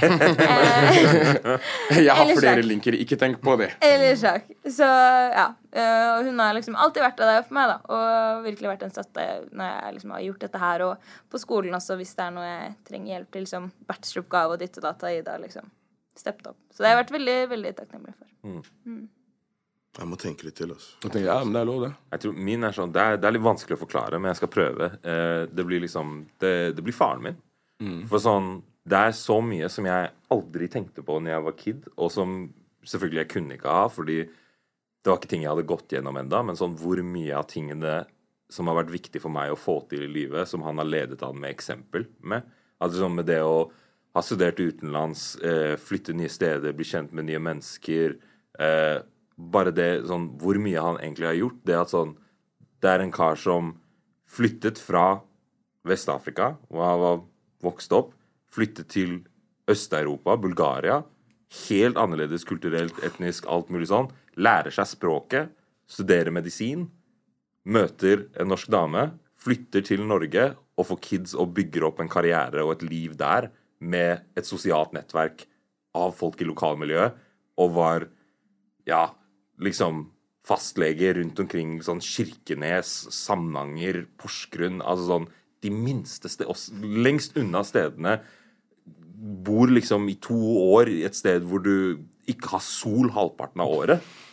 Jeg har flere linker, ikke tenk på det. Eller sjakk. Så, ja. Og hun har liksom alltid vært der for meg, da. Og virkelig vært en støtte når jeg liksom har gjort dette her. Og på skolen også, hvis det er noe jeg trenger hjelp til, som bacheloroppgave og ditt og data, Ida liksom steppet opp. Så det har jeg vært veldig, veldig takknemlig for. Jeg må tenke litt til, altså. Ja, men det er lov, det. Jeg tror min er sånn, det er litt vanskelig å forklare, men jeg skal prøve. Det blir liksom, det blir faren min. For sånn, det er så mye som jeg aldri tenkte på når jeg var kid, og som selvfølgelig jeg kunne ikke ha, fordi det var ikke ting jeg hadde gått gjennom enda, men sånn hvor mye av tingene som har vært viktig for meg å få til i livet, som han har ledet an med eksempel med. Altså sånn med det å ha studert utenlands, flytte nye steder, bli kjent med nye mennesker, bare det, sånn, hvor mye han egentlig har gjort, det at sånn, det er en kar som flyttet fra Vest-Afrika, hvor han var vokst opp, flyttet til Øst-Europa, Bulgaria, helt annerledes kulturelt, etnisk, alt mulig sånn, lærer seg språket, studerer medisin, møter en norsk dame, flytter til Norge og får kids og bygger opp en karriere og et liv der med et sosialt nettverk av folk i lokalmiljøet, og var, ja, liksom fastlege rundt omkring sånn Kirkenes, Samnanger, Porsgrunn, altså sånn de minste lengst unna stedene, bor liksom i 2 år i et sted hvor du ikke har sol halvparten av året.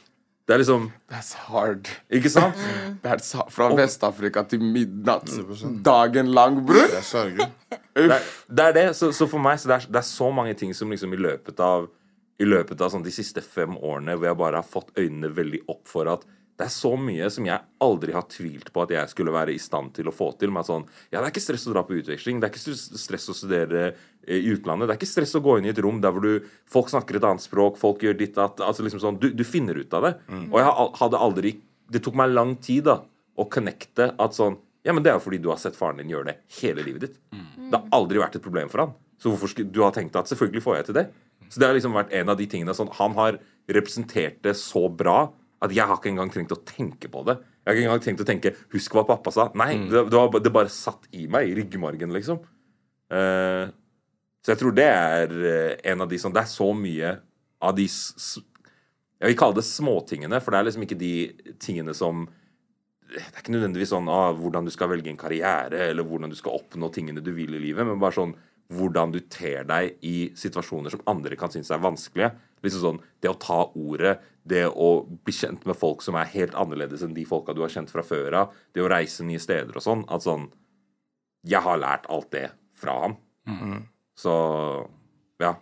Det liksom That's hard. Ikke sant? That's hard. Fra Vest-Afrika til midnatt. Dagen lang, bror. Jeg sørger. Det det. Så for meg så det er så mange ting som liksom i løpet av sånn, de siste 5 årene hvor jeg bare har fått øynene veldig opp for at det er så mye som jeg aldri har tvilt på at jeg skulle være i stand til å få til. Men sånn, ja, det er ikke stress å dra på utveksling, det er ikke stress å studere i utlandet, det er ikke stress å gå inn i et rom der hvor folk snakker et annet språk, folk gjør ditt at, altså liksom sånn, du finner ut av det. Og jeg hadde aldri, det tok meg lang tid da, å connecte at sånn, ja, men det er jo fordi du har sett faren din gjøre det hele livet ditt. Det har aldri vært et problem for han. Så hvorfor du har tenkt at selvfølgelig får jeg til det? Så det har liksom vært en av de tingene sånn, han har representert det så bra at jeg har ikke engang trengt å tenke på det. Jeg har ikke engang tenkt å tenke, husk hva pappa sa. Nei, det bare satt i meg, i ryggmargen, liksom. Så jeg tror det er en av de sånn, det er så mye av de, jeg vil kalle det småtingene, for det er liksom ikke de tingene som, det er ikke nødvendigvis sånn, hvordan du skal velge en karriere, eller hvordan du skal oppnå tingene du vil i livet, men bare sånn, hvordan du ter deg i situasjoner som andre kan synes er vanskelige. Liksom sånn, det å ta ordet, det å bli kjent med folk som er helt annerledes enn de folka du har kjent fra før av, det å reise nye steder og sånn, at sånn, jeg har lært alt det fra han. Så, ja.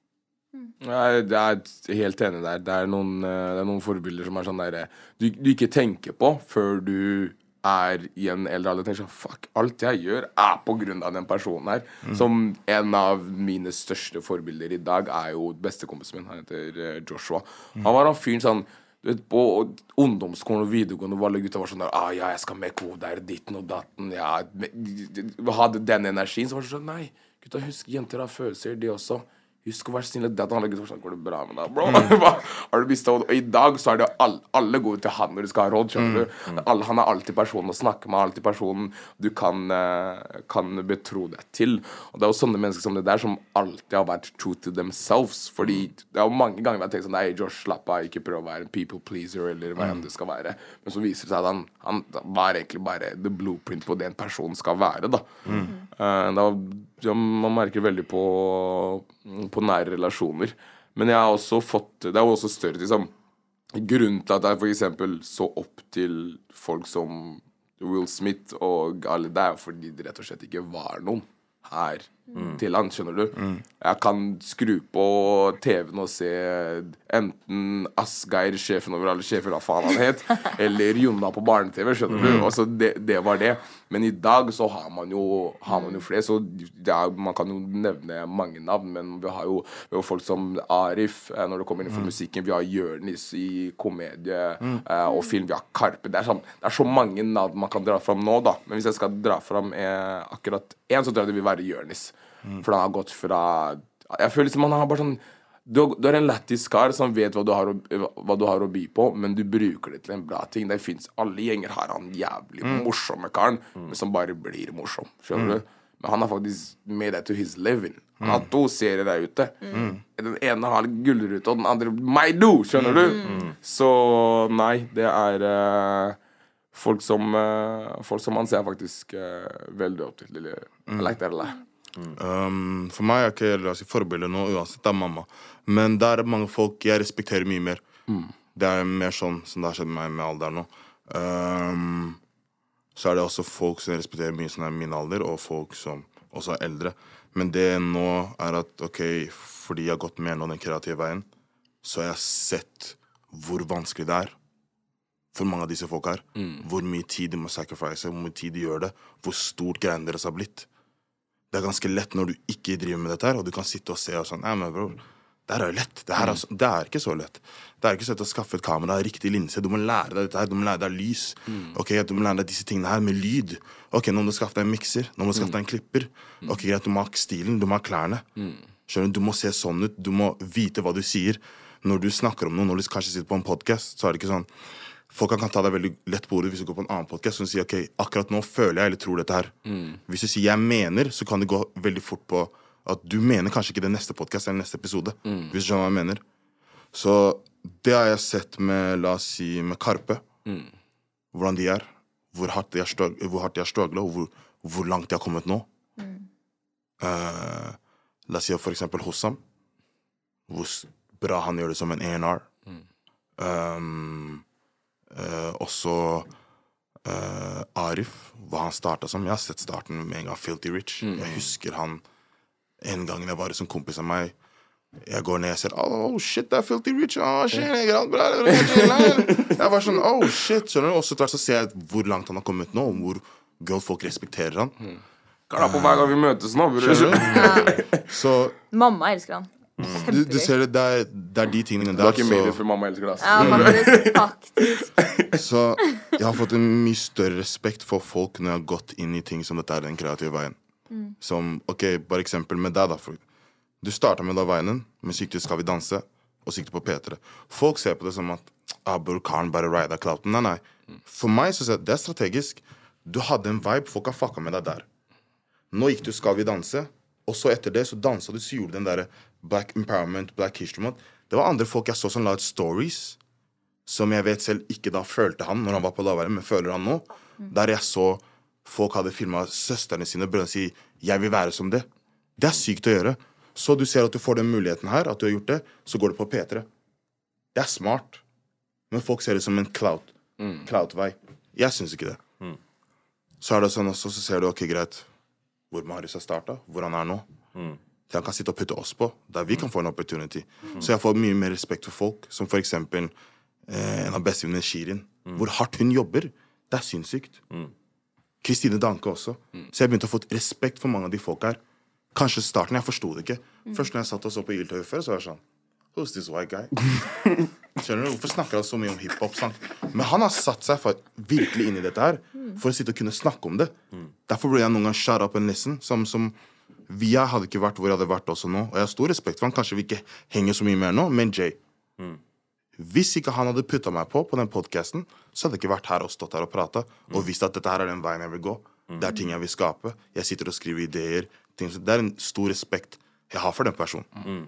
Jeg er helt enig der. Det er noen forbilder som er sånn der, du ikke tenker på før du er i en eldre alder og tenker sånn, fuck, alt jeg gjør er på grunn av den personen her. Som en av mine største forbilder i dag er jo bestekompisen min, han heter Joshua. Han var en fyr sånn, du vet, på ungdomsskolen og videregående hvor alle gutta var sånn der, ja, jeg skal med kode der, ditten og datten, ja, hadde den energien, så var det sånn, nei, gutta, husk, jenter har følelser, de også. Husk å være snill, det alle gutta var sånn, går det bra med deg, bro? Har du mistet? Og i dag så er det alle går til han når de skal ha råd, skjønner du? Han er alltid personen å snakke med, alltid personen du kan betro deg til. Og det er jo sånne mennesker som det der som alltid har vært true to themselves, fordi det er jo mange ganger jeg har tenkt sånn, nei, Josh, slapp av, ikke prøv å være en people pleaser, eller hva enn det skal være. Men så viser det seg at han var egentlig bare the blueprint på det en person skal være, da. Man merker veldig på nære relasjoner. Men jeg har også fått, det er jo også større liksom, grunnen til at jeg for eksempel så opp til folk som Will Smith og alle, det er jo fordi det rett og slett ikke var noen her til han, skjønner du? Jeg kan skru på TV-en og se enten Asgeir, sjefen over alle sjefer, hva faen han het, eller Jonna på barne-TV, skjønner du? Altså, det var det. Men i dag så har man jo flere, så man kan jo nevne mange navn, men vi har jo folk som Arif, når det kommer inn for musikken, vi har Jørnis i komedie og film, vi har Karpe, det er så mange navn man kan dra fram nå da, men hvis jeg skal dra fram akkurat en, så tror jeg det vil være Jørnis. For han har gått fra, jeg føler som han har bare sånn, du er en lættis kar som vet hva du har å by på, men du bruker det til en bra ting. Det finnes, alle gjenger har han jævlig morsomme karen, men som bare blir morsom, skjønner du? Men han har faktisk made that to his living. Han har 2 serier der ute. Den ene har gullrute, og den andre Maidu, skjønner du? Så nei, det er folk som han ser faktisk veldig opp til. I like that a lot. For meg er ikke forbilder nå, uansett det er mamma. Men der er mange folk jeg respekterer mye mer. Det er mer sånn som det har skjedd med meg med alder nå. Så er det også folk som jeg respekterer mye som er min alder, og folk som også er eldre. Men det nå er at, ok, fordi jeg har gått mer nå den kreative veien, så har jeg sett hvor vanskelig det er for mange av disse folk her. Hvor mye tid de må sacrifice, hvor mye tid de gjør det, hvor stort greiene deres har blitt. Det er ganske lett når du ikke driver med dette her, og du kan sitte og se og sånn, nei, men bror, det her er jo lett. Det er ikke så lett. Det er ikke så lett å skaffe et kamera, riktig linse. Du må lære deg dette her, du må lære deg lys. Ok, du må lære deg disse tingene her med lyd. Ok, nå må du skaffe deg en mikser, nå må du skaffe deg en klipper. Ok, greit, du må ha stilen, du må ha klærne. Skjønner du, du må se sånn ut, du må vite hva du sier. Når du snakker om noe, når du kanskje sitter på en podcast, så er det ikke sånn, folk kan ta deg veldig lett på ordet hvis du går på en annen podcast og sier, ok, akkurat nå føler jeg eller tror dette her. Hvis du sier jeg mener, så kan det gå veldig fort på at du mener kanskje ikke det neste podcast eller neste episode, hvis du skjønner hva jeg mener. Så det har jeg sett med, la oss si, med Karpe. Hvordan de er, hvor hardt de har struglet, og hvor langt de har kommet nå. La oss si for eksempel Hossam, hvor bra han gjør det som en A&R. Også Arif, hva han startet som. Jeg har sett starten med en gang Filthy Rich. Jeg husker han en gang jeg var som kompis av meg. Jeg går ned og ser, oh shit, det er Filthy Rich. Shit, jeg var sånn, oh shit. Skjønner du? Og så ser jeg hvor langt han har kommet nå, hvor godt folk respekterer han. Hva på hver gang vi møtes nå? Så mamma elsker han. Du ser det er de tingene der. Du har ikke medier for mamma elsker det. Ja, faktisk. Så jeg har fått en mye større respekt for folk når jeg har gått inn i ting som dette er den kreative veien. Som, bare eksempel med deg da. Du startet med da veien, men så gikk du Skal vi danse, og så gikk du på P3. Folk ser på det som at bør Karen bare ride clouten. Nei. For meg så ser jeg det er strategisk. Du hadde en vibe, folk har fucka med deg der. Nå gikk du Skal vi danse, og så etter det så danset du, så gjorde den der Black Empowerment, Black History Month. Det var andre folk jeg så som la ut stories, som jeg vet selv ikke da følte han når han var på lavere, men føler han nå. Der jeg så folk hadde filmet søsterne sine, brødrene si, jeg vil være som det. Det er sykt å gjøre. Så du ser at du får den muligheten her, at du har gjort det, så går du på P3. Det er smart. Men folk ser det som en clout-vei. Jeg synes ikke det. Så er det sånn også, så ser du, ok, greit, hvor Marius har startet, hvor han er nå. Så han kan sitte og putte oss på, der vi kan få en opportunity. Så jeg får mye mer respekt for folk, som for eksempel en av bestevenner Shirin. Hvor hardt hun jobber, det er sinnssykt. Kristine Danke også. Så jeg begynte å få respekt for mange av de folk her. Kanskje starten, jeg forstod det ikke. Først når jeg satt og så på YLTV før, så var jeg sånn, who's this white guy? Skjønner du? Hvorfor snakker han så mye om hiphop? Men han har satt seg virkelig inn i dette her, for å sitte og kunne snakke om det. Derfor ble jeg noen gang shut up and listen, som Via hadde ikke vært hvor jeg hadde vært også nå. Og jeg har stor respekt for han, kanskje vi ikke henger så mye mer nå, men Jay. Hvis ikke han hadde puttet meg på den podcasten, så hadde jeg ikke vært her og stått her og pratet, og visst at dette her er den veien jeg vil gå. Det er ting jeg vil skape. Jeg sitter og skriver ideer. Det er en stor respekt jeg har for den personen.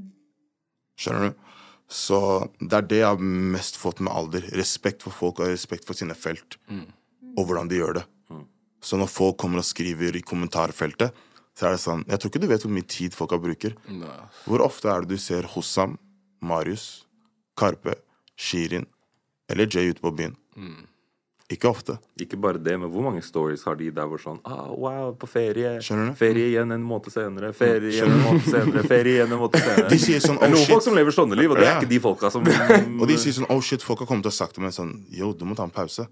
Skjønner du? Så det er det jeg har mest fått med alder. Respekt for folk og respekt for sine felt. Og hvordan de gjør det. Så når folk kommer og skriver i kommentarfeltet, så er det sånn, jeg tror ikke du vet hvor mye tid folk bruker. Hvor ofte er det du ser Hossam, Marius, Karpe, Shirin eller Jay ute på byen? Ikke ofte. Ikke bare det, men hvor mange stories har de der hvor sånn, wow, på ferie. Skjønner du? Ferie igjen en måned senere, ferie igjen en måned senere, ferie igjen en måned senere. De sier sånn, noen folk som lever sånne liv, og det er ikke de folka som... Og de sier sånn, shit, folk har kommet og sagt til meg sånn, yo, du må ta en pause.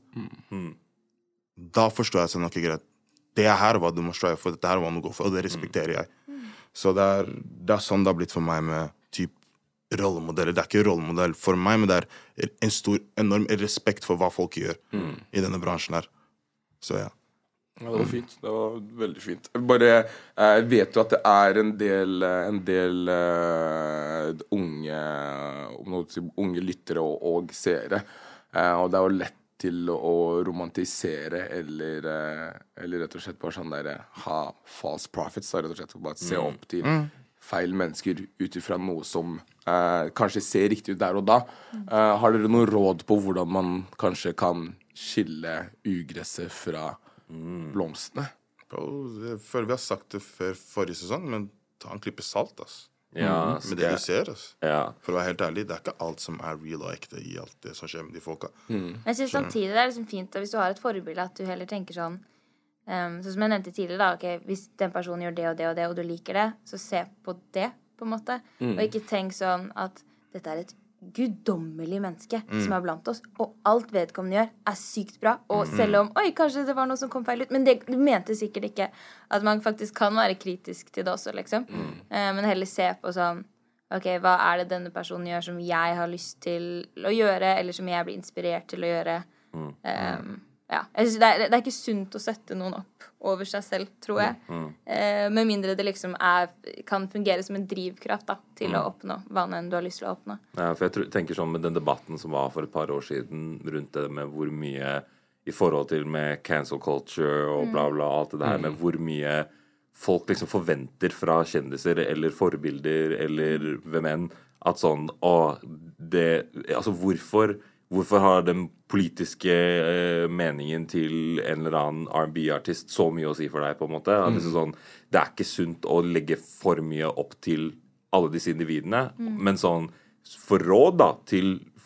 Da forstår jeg sånn, ok, greit. Det er her hva du må stå for, dette her hva du går for, og det respekterer jeg. Så det er sånn det har blitt for meg med typ rollemodeller. Det er ikke rollemodell for meg, men det er en stor, enorm respekt for hva folk gjør i denne bransjen her. Så ja. Ja, det var fint. Det var veldig fint. Bare vet du at det er en del unge lyttere og seere, og det er jo lett til å romantisere eller rett og slett bare sånn der ha false prophets, rett og slett bare se opp til feil mennesker ut ifra noe som kanskje ser riktig ut der og da. Har dere noen råd på hvordan man kanskje kan skille ugresset fra blomstene? Jeg føler vi har sagt det før forrige sesong, men ta en klippe salt, ass. Ja, med det du ser, ass. Ja. For å være helt ærlig, det er ikke alt som er real og ekte i alt det som skjer med de folka. Jeg synes samtidig det er liksom fint hvis du har et forbilde at du heller tenker sånn sånn som jeg nevnte tidligere da, okay, hvis den personen gjør det og det og det, og du liker det, så se på det, på en måte. Og ikke tenk sånn at dette er et guddommelig menneske som er blant oss, og alt vedkommende gjør er sykt bra, og selv om, kanskje det var noe som kom feil ut, men det, du mente sikkert ikke at man faktisk kan være kritisk til det også, liksom. Men heller se på sånn, ok, hva er det denne personen gjør som jeg har lyst til å gjøre, eller som jeg blir inspirert til å gjøre. Ja, jeg synes det er ikke sunt å sette noen opp over seg selv, tror jeg. Med mindre det liksom kan fungere som en drivkraft da, til å oppnå hva enn du har lyst til å oppnå. Ja, for jeg tenker sånn med den debatten som var for et par år siden rundt det med hvor mye i forhold til med cancel culture og bla bla, alt det der med hvor mye folk liksom forventer fra kjendiser eller forbilder eller hvem enn, at sånn, altså hvorfor har den politiske meningen til en eller annen R&B-artist så mye å si for deg, på en måte? At liksom sånn, det er ikke sunt å legge for mye opp til alle disse individene, men sånn, for råd da, til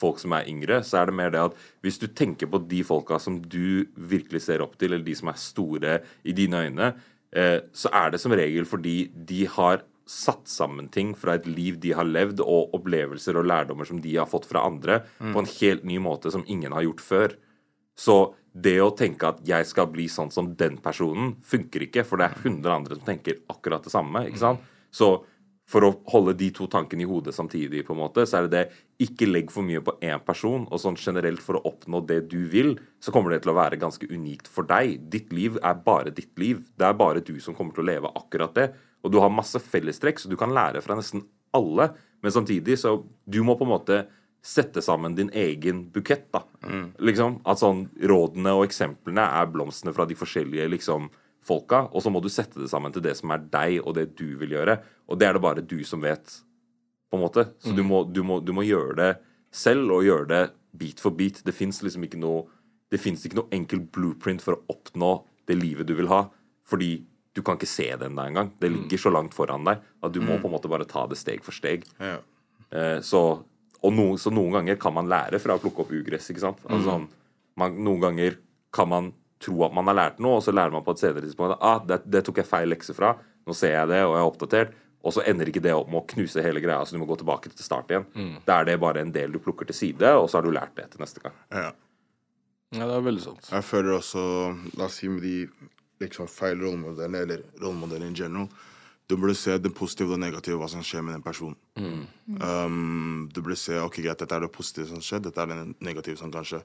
folk som yngre, så det mer det at hvis du tenker på de folka som du virkelig ser opp til, eller de som store i dine øyne, så det som regel fordi de har satt sammen ting fra et liv de har levd, og opplevelser og lærdommer som de har fått fra andre, på en helt ny måte som ingen har gjort før. Så det å tenke at jeg skal bli sånn som den personen funker ikke, for det 100 andre som tenker akkurat det samme, ikke sant? Så for å holde de to tankene i hodet samtidig på en måte, så det ikke legg for mye på en person, og sånn generelt for å oppnå det du vil, så kommer det til å være ganske unikt for deg. Ditt liv bare ditt liv. Det bare du som kommer til å leve akkurat det. Og du har masse fellestrekk, så du kan lære fra nesten alle, men samtidig så du må på en måte sette sammen din egen bukett da. Liksom, at sånn rådene og eksemplene blomstene fra de forskjellige liksom folka, og så må du sette det sammen til det som deg og det du vil gjøre, og det det bare du som vet på en måte, så du må gjøre det selv og gjøre det bit for bit. Det finnes liksom ikke noe enkel blueprint for å oppnå det livet du vil ha, fordi du kan ikke se den der engang. Det ligger så langt foran deg at du må på en måte bare ta det steg for steg. Så noen ganger kan man lære fra å plukke opp ugress, ikke sant? Altså, noen ganger kan man tro at man har lært noe, og så lærer man på et senere tidspunkt det tok jeg feil lekse fra, nå ser jeg det, og jeg oppdatert, og så ender ikke det opp med å knuse hele greia, så du må gå tilbake til start igjen. Da det bare en del du plukker til side, og så har du lært det til neste gang. Ja, det veldig sant. Jeg føler også, la oss si med de liksom feil rollemodellen, eller rollemodellen in general, du burde se det positive og det negative, hva som skjer med den personen. Du burde se, ok, greit, dette det positive som skjer, dette det negative som kanskje.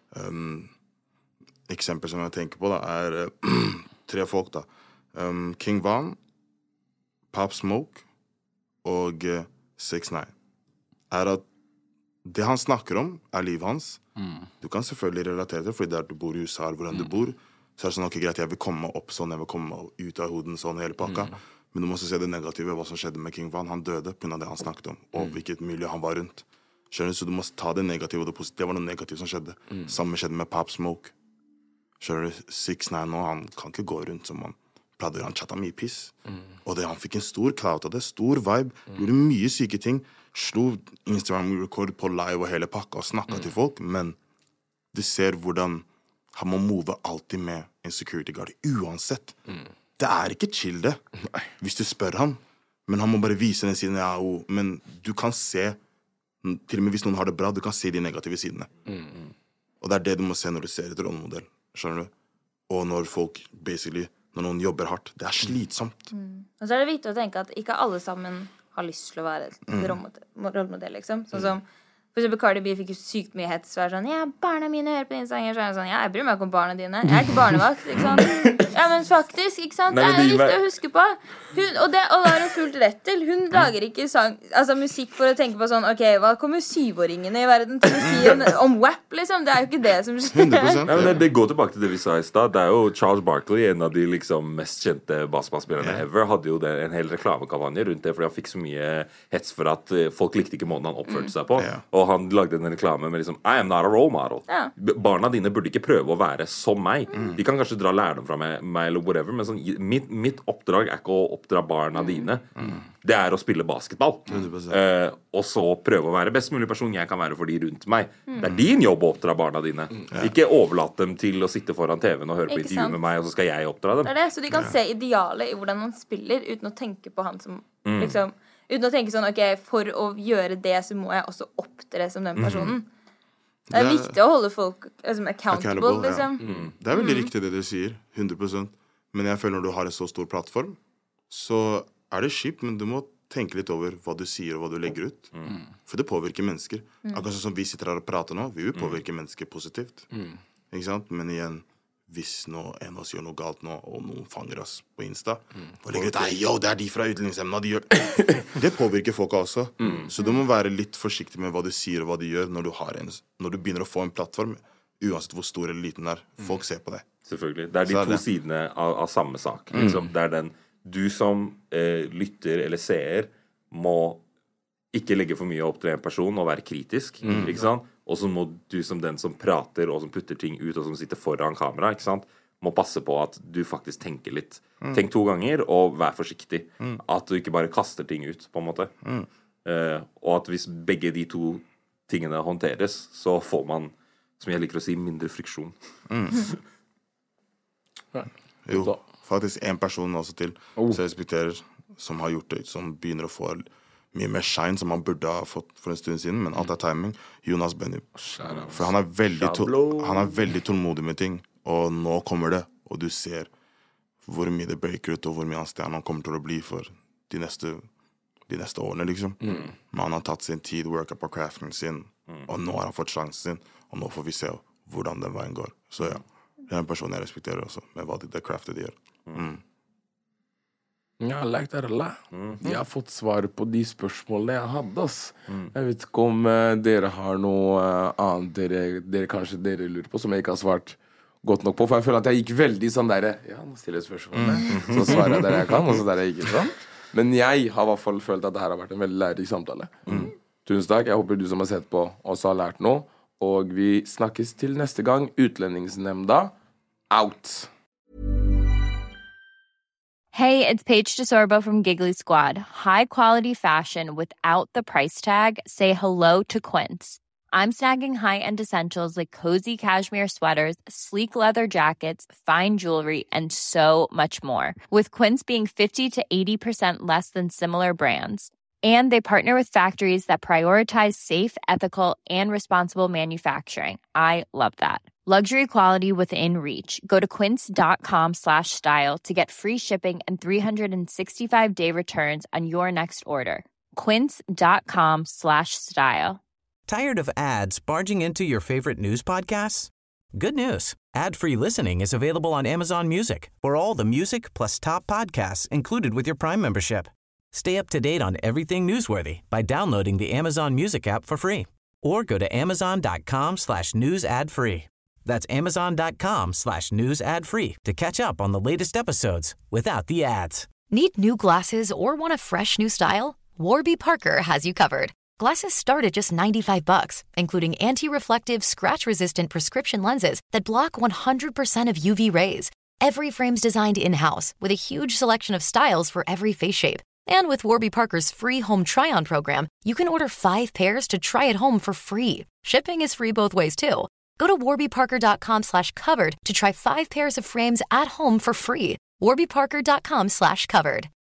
Eksempel som jeg tenker på da, 3 folk da. King Von, Pop Smoke og 6ix9ine. At det han snakker om livet hans. Du kan selvfølgelig relatere til, fordi der du bor i USA, hvordan du bor, så det sånn, ok, greit, jeg vil komme opp sånn, jeg vil komme ut av hoden sånn, hele pakka. Men du må også se det negative, hva som skjedde med King Von. Han døde på grunn av det han snakket om, og hvilket miljø han var rundt. Skjønner du? Så du må ta det negative og det positive. Det var noe negativt som skjedde. Samme skjedde med Pop Smoke. Skjønner du? 6ix9ine nå, han kan ikke gå rundt som han pladder. Han chatta mye piss. Og han fikk en stor clout av det, stor vibe. Gjorde mye syke ting. Slo Instagram-rekord på live og hele pakka og snakket til folk. Men du ser hvordan han må move alltid med en security guard, uansett. Det ikke chill det, hvis du spør han. Men han må bare vise den siden, men du kan se, til og med hvis noen har det bra, du kan se de negative sidene. Og det det du må se når du ser et rollemodell, skjønner du? Og når folk, basically, når noen jobber hardt, det slitsomt. Og så det viktig å tenke at ikke alle sammen har lyst til å være et rollemodell, liksom. Sånn som for eksempel Cardi B fikk jo sykt mye hets. Så sånn, barna mine hører på din sang. Så sånn, jeg bryr meg ikke om barna dine. Jeg ikke barnevakt, ikke sant? Ja, men faktisk, ikke sant? Det viktig å huske på. Og det har hun fullt rett til. Hun lager ikke musikk for å tenke på sånn, ok, hva kommer 7-åringene i verden til å si om WAP, liksom? Det jo ikke det som skjer. Ja, men det går tilbake til det vi sa i sted. Det jo Charles Barkley, en av de liksom mest kjente basketballspillerne ever, hadde jo en hel reklamekampanje rundt det, fordi han fikk så mye hets for at folk likte ikke måten han oppførte seg på. Og han lagde en reklame med liksom I am not a role model. Barna dine burde ikke prøve å være som meg. De kan kanskje dra lærdom fra meg eller whatever, men sånn, mitt oppdrag ikke å oppdra barna dine. Det å spille basketball. Og så prøve å være best mulig person jeg kan være for de rundt meg. Det din jobb å oppdra barna dine. Ikke overlate dem til å sitte foran TV-en og høre på intervju med meg, og så skal jeg oppdra dem. Det så de kan se idealet i hvordan han spiller, uten å tenke på han som liksom uten å tenke sånn, ok, for å gjøre det så må jeg også opptre som den personen. Det viktig å holde folk accountable, liksom. Det veldig riktig det du sier, 100%. Men jeg føler når du har en så stor plattform, så det kjipt, men du må tenke litt over hva du sier og hva du legger ut. For det påvirker mennesker. Akkurat sånn som vi sitter her og prater nå, vi vil påvirke mennesker positivt. Ikke sant? Men igjen, hvis en av oss gjør noe galt nå, og noen fanger oss på Insta, og legger ut, det de fra utlendingshemmene, de gjør det påvirker folk også. Så du må være litt forsiktig med hva du sier og hva du gjør når du begynner å få en plattform, uansett hvor stor eller liten folk ser på det. Selvfølgelig. Det de to sidene av samme sak. Liksom. Det den du som lytter eller seer må ikke legge for mye opp til en person og være kritisk, ikke sant? Og så må du som den som prater og som putter ting ut og som sitter foran kamera, ikke sant? Må passe på at du faktisk tenker litt. Tenk 2 ganger og vær forsiktig. At du ikke bare kaster ting ut, på en måte. Og at hvis begge de to tingene håndteres, så får man, som jeg liker å si, mindre friksjon. Jo, faktisk en person også til som jeg respekterer, som har gjort det, som begynner å få mye mer shine som han burde ha fått for en stund siden, men alt er timing. Jonas Benny. For han er veldig tålmodig med ting, og nå kommer det, og du ser hvor mye det breaker ut, og hvor mye han stjerne han kommer til å bli for de neste årene, liksom. Men han har tatt sin tid, worka på craften sin, og nå har han fått sjansen sin, og nå får vi se hvordan den veien går. Så ja, det er en person jeg respekterer også, med hva det craftet de gjør. Ja, I like that a lot. Jeg har fått svar på de spørsmålene jeg hadde, ass. Jeg vet ikke om dere har noe annet kanskje dere lurer på, som jeg ikke har svart godt nok på, for jeg føler at jeg gikk veldig sånn der, ja, nå stiller jeg spørsmålene, så svarer jeg der jeg kan, og så der jeg ikke sånn. Men jeg har I hvert fall følt at det her har vært en veldig lærerik samtale. Tusen takk, jeg håper du som har sett på også har lært noe, og vi snakkes til neste gang. Utlendingsnemnda, out! Hey, it's Paige DeSorbo from Giggly Squad. High quality fashion without the price tag. Say hello to Quince. I'm snagging high-end essentials like cozy cashmere sweaters, sleek leather jackets, fine jewelry, and so much more. With Quince being 50 to 80% less than similar brands. And they partner with factories that prioritize safe, ethical, and responsible manufacturing. I love that. Luxury quality within reach. Go to quince.com/style to get free shipping and 365-day returns on your next order. Quince.com/style. Tired of ads barging into your favorite news podcasts? Good news. Ad-free listening is available on Amazon Music for all the music plus top podcasts included with your Prime membership. Stay up to date on everything newsworthy by downloading the Amazon Music app for free or go to amazon.com/news ad free. That's amazon.com/news ad free to catch up on the latest episodes without the ads. Need new glasses or want a fresh new style? Warby Parker has you covered. Glasses start at just $95, including anti-reflective, scratch-resistant prescription lenses that block 100% of UV rays. Every frame's designed in-house with a huge selection of styles for every face shape. And with Warby Parker's free home try-on program, you can order 5 pairs to try at home for free. Shipping is free both ways, too. Go to warbyparker.com/covered to try 5 pairs of frames at home for free. warbyparker.com/covered.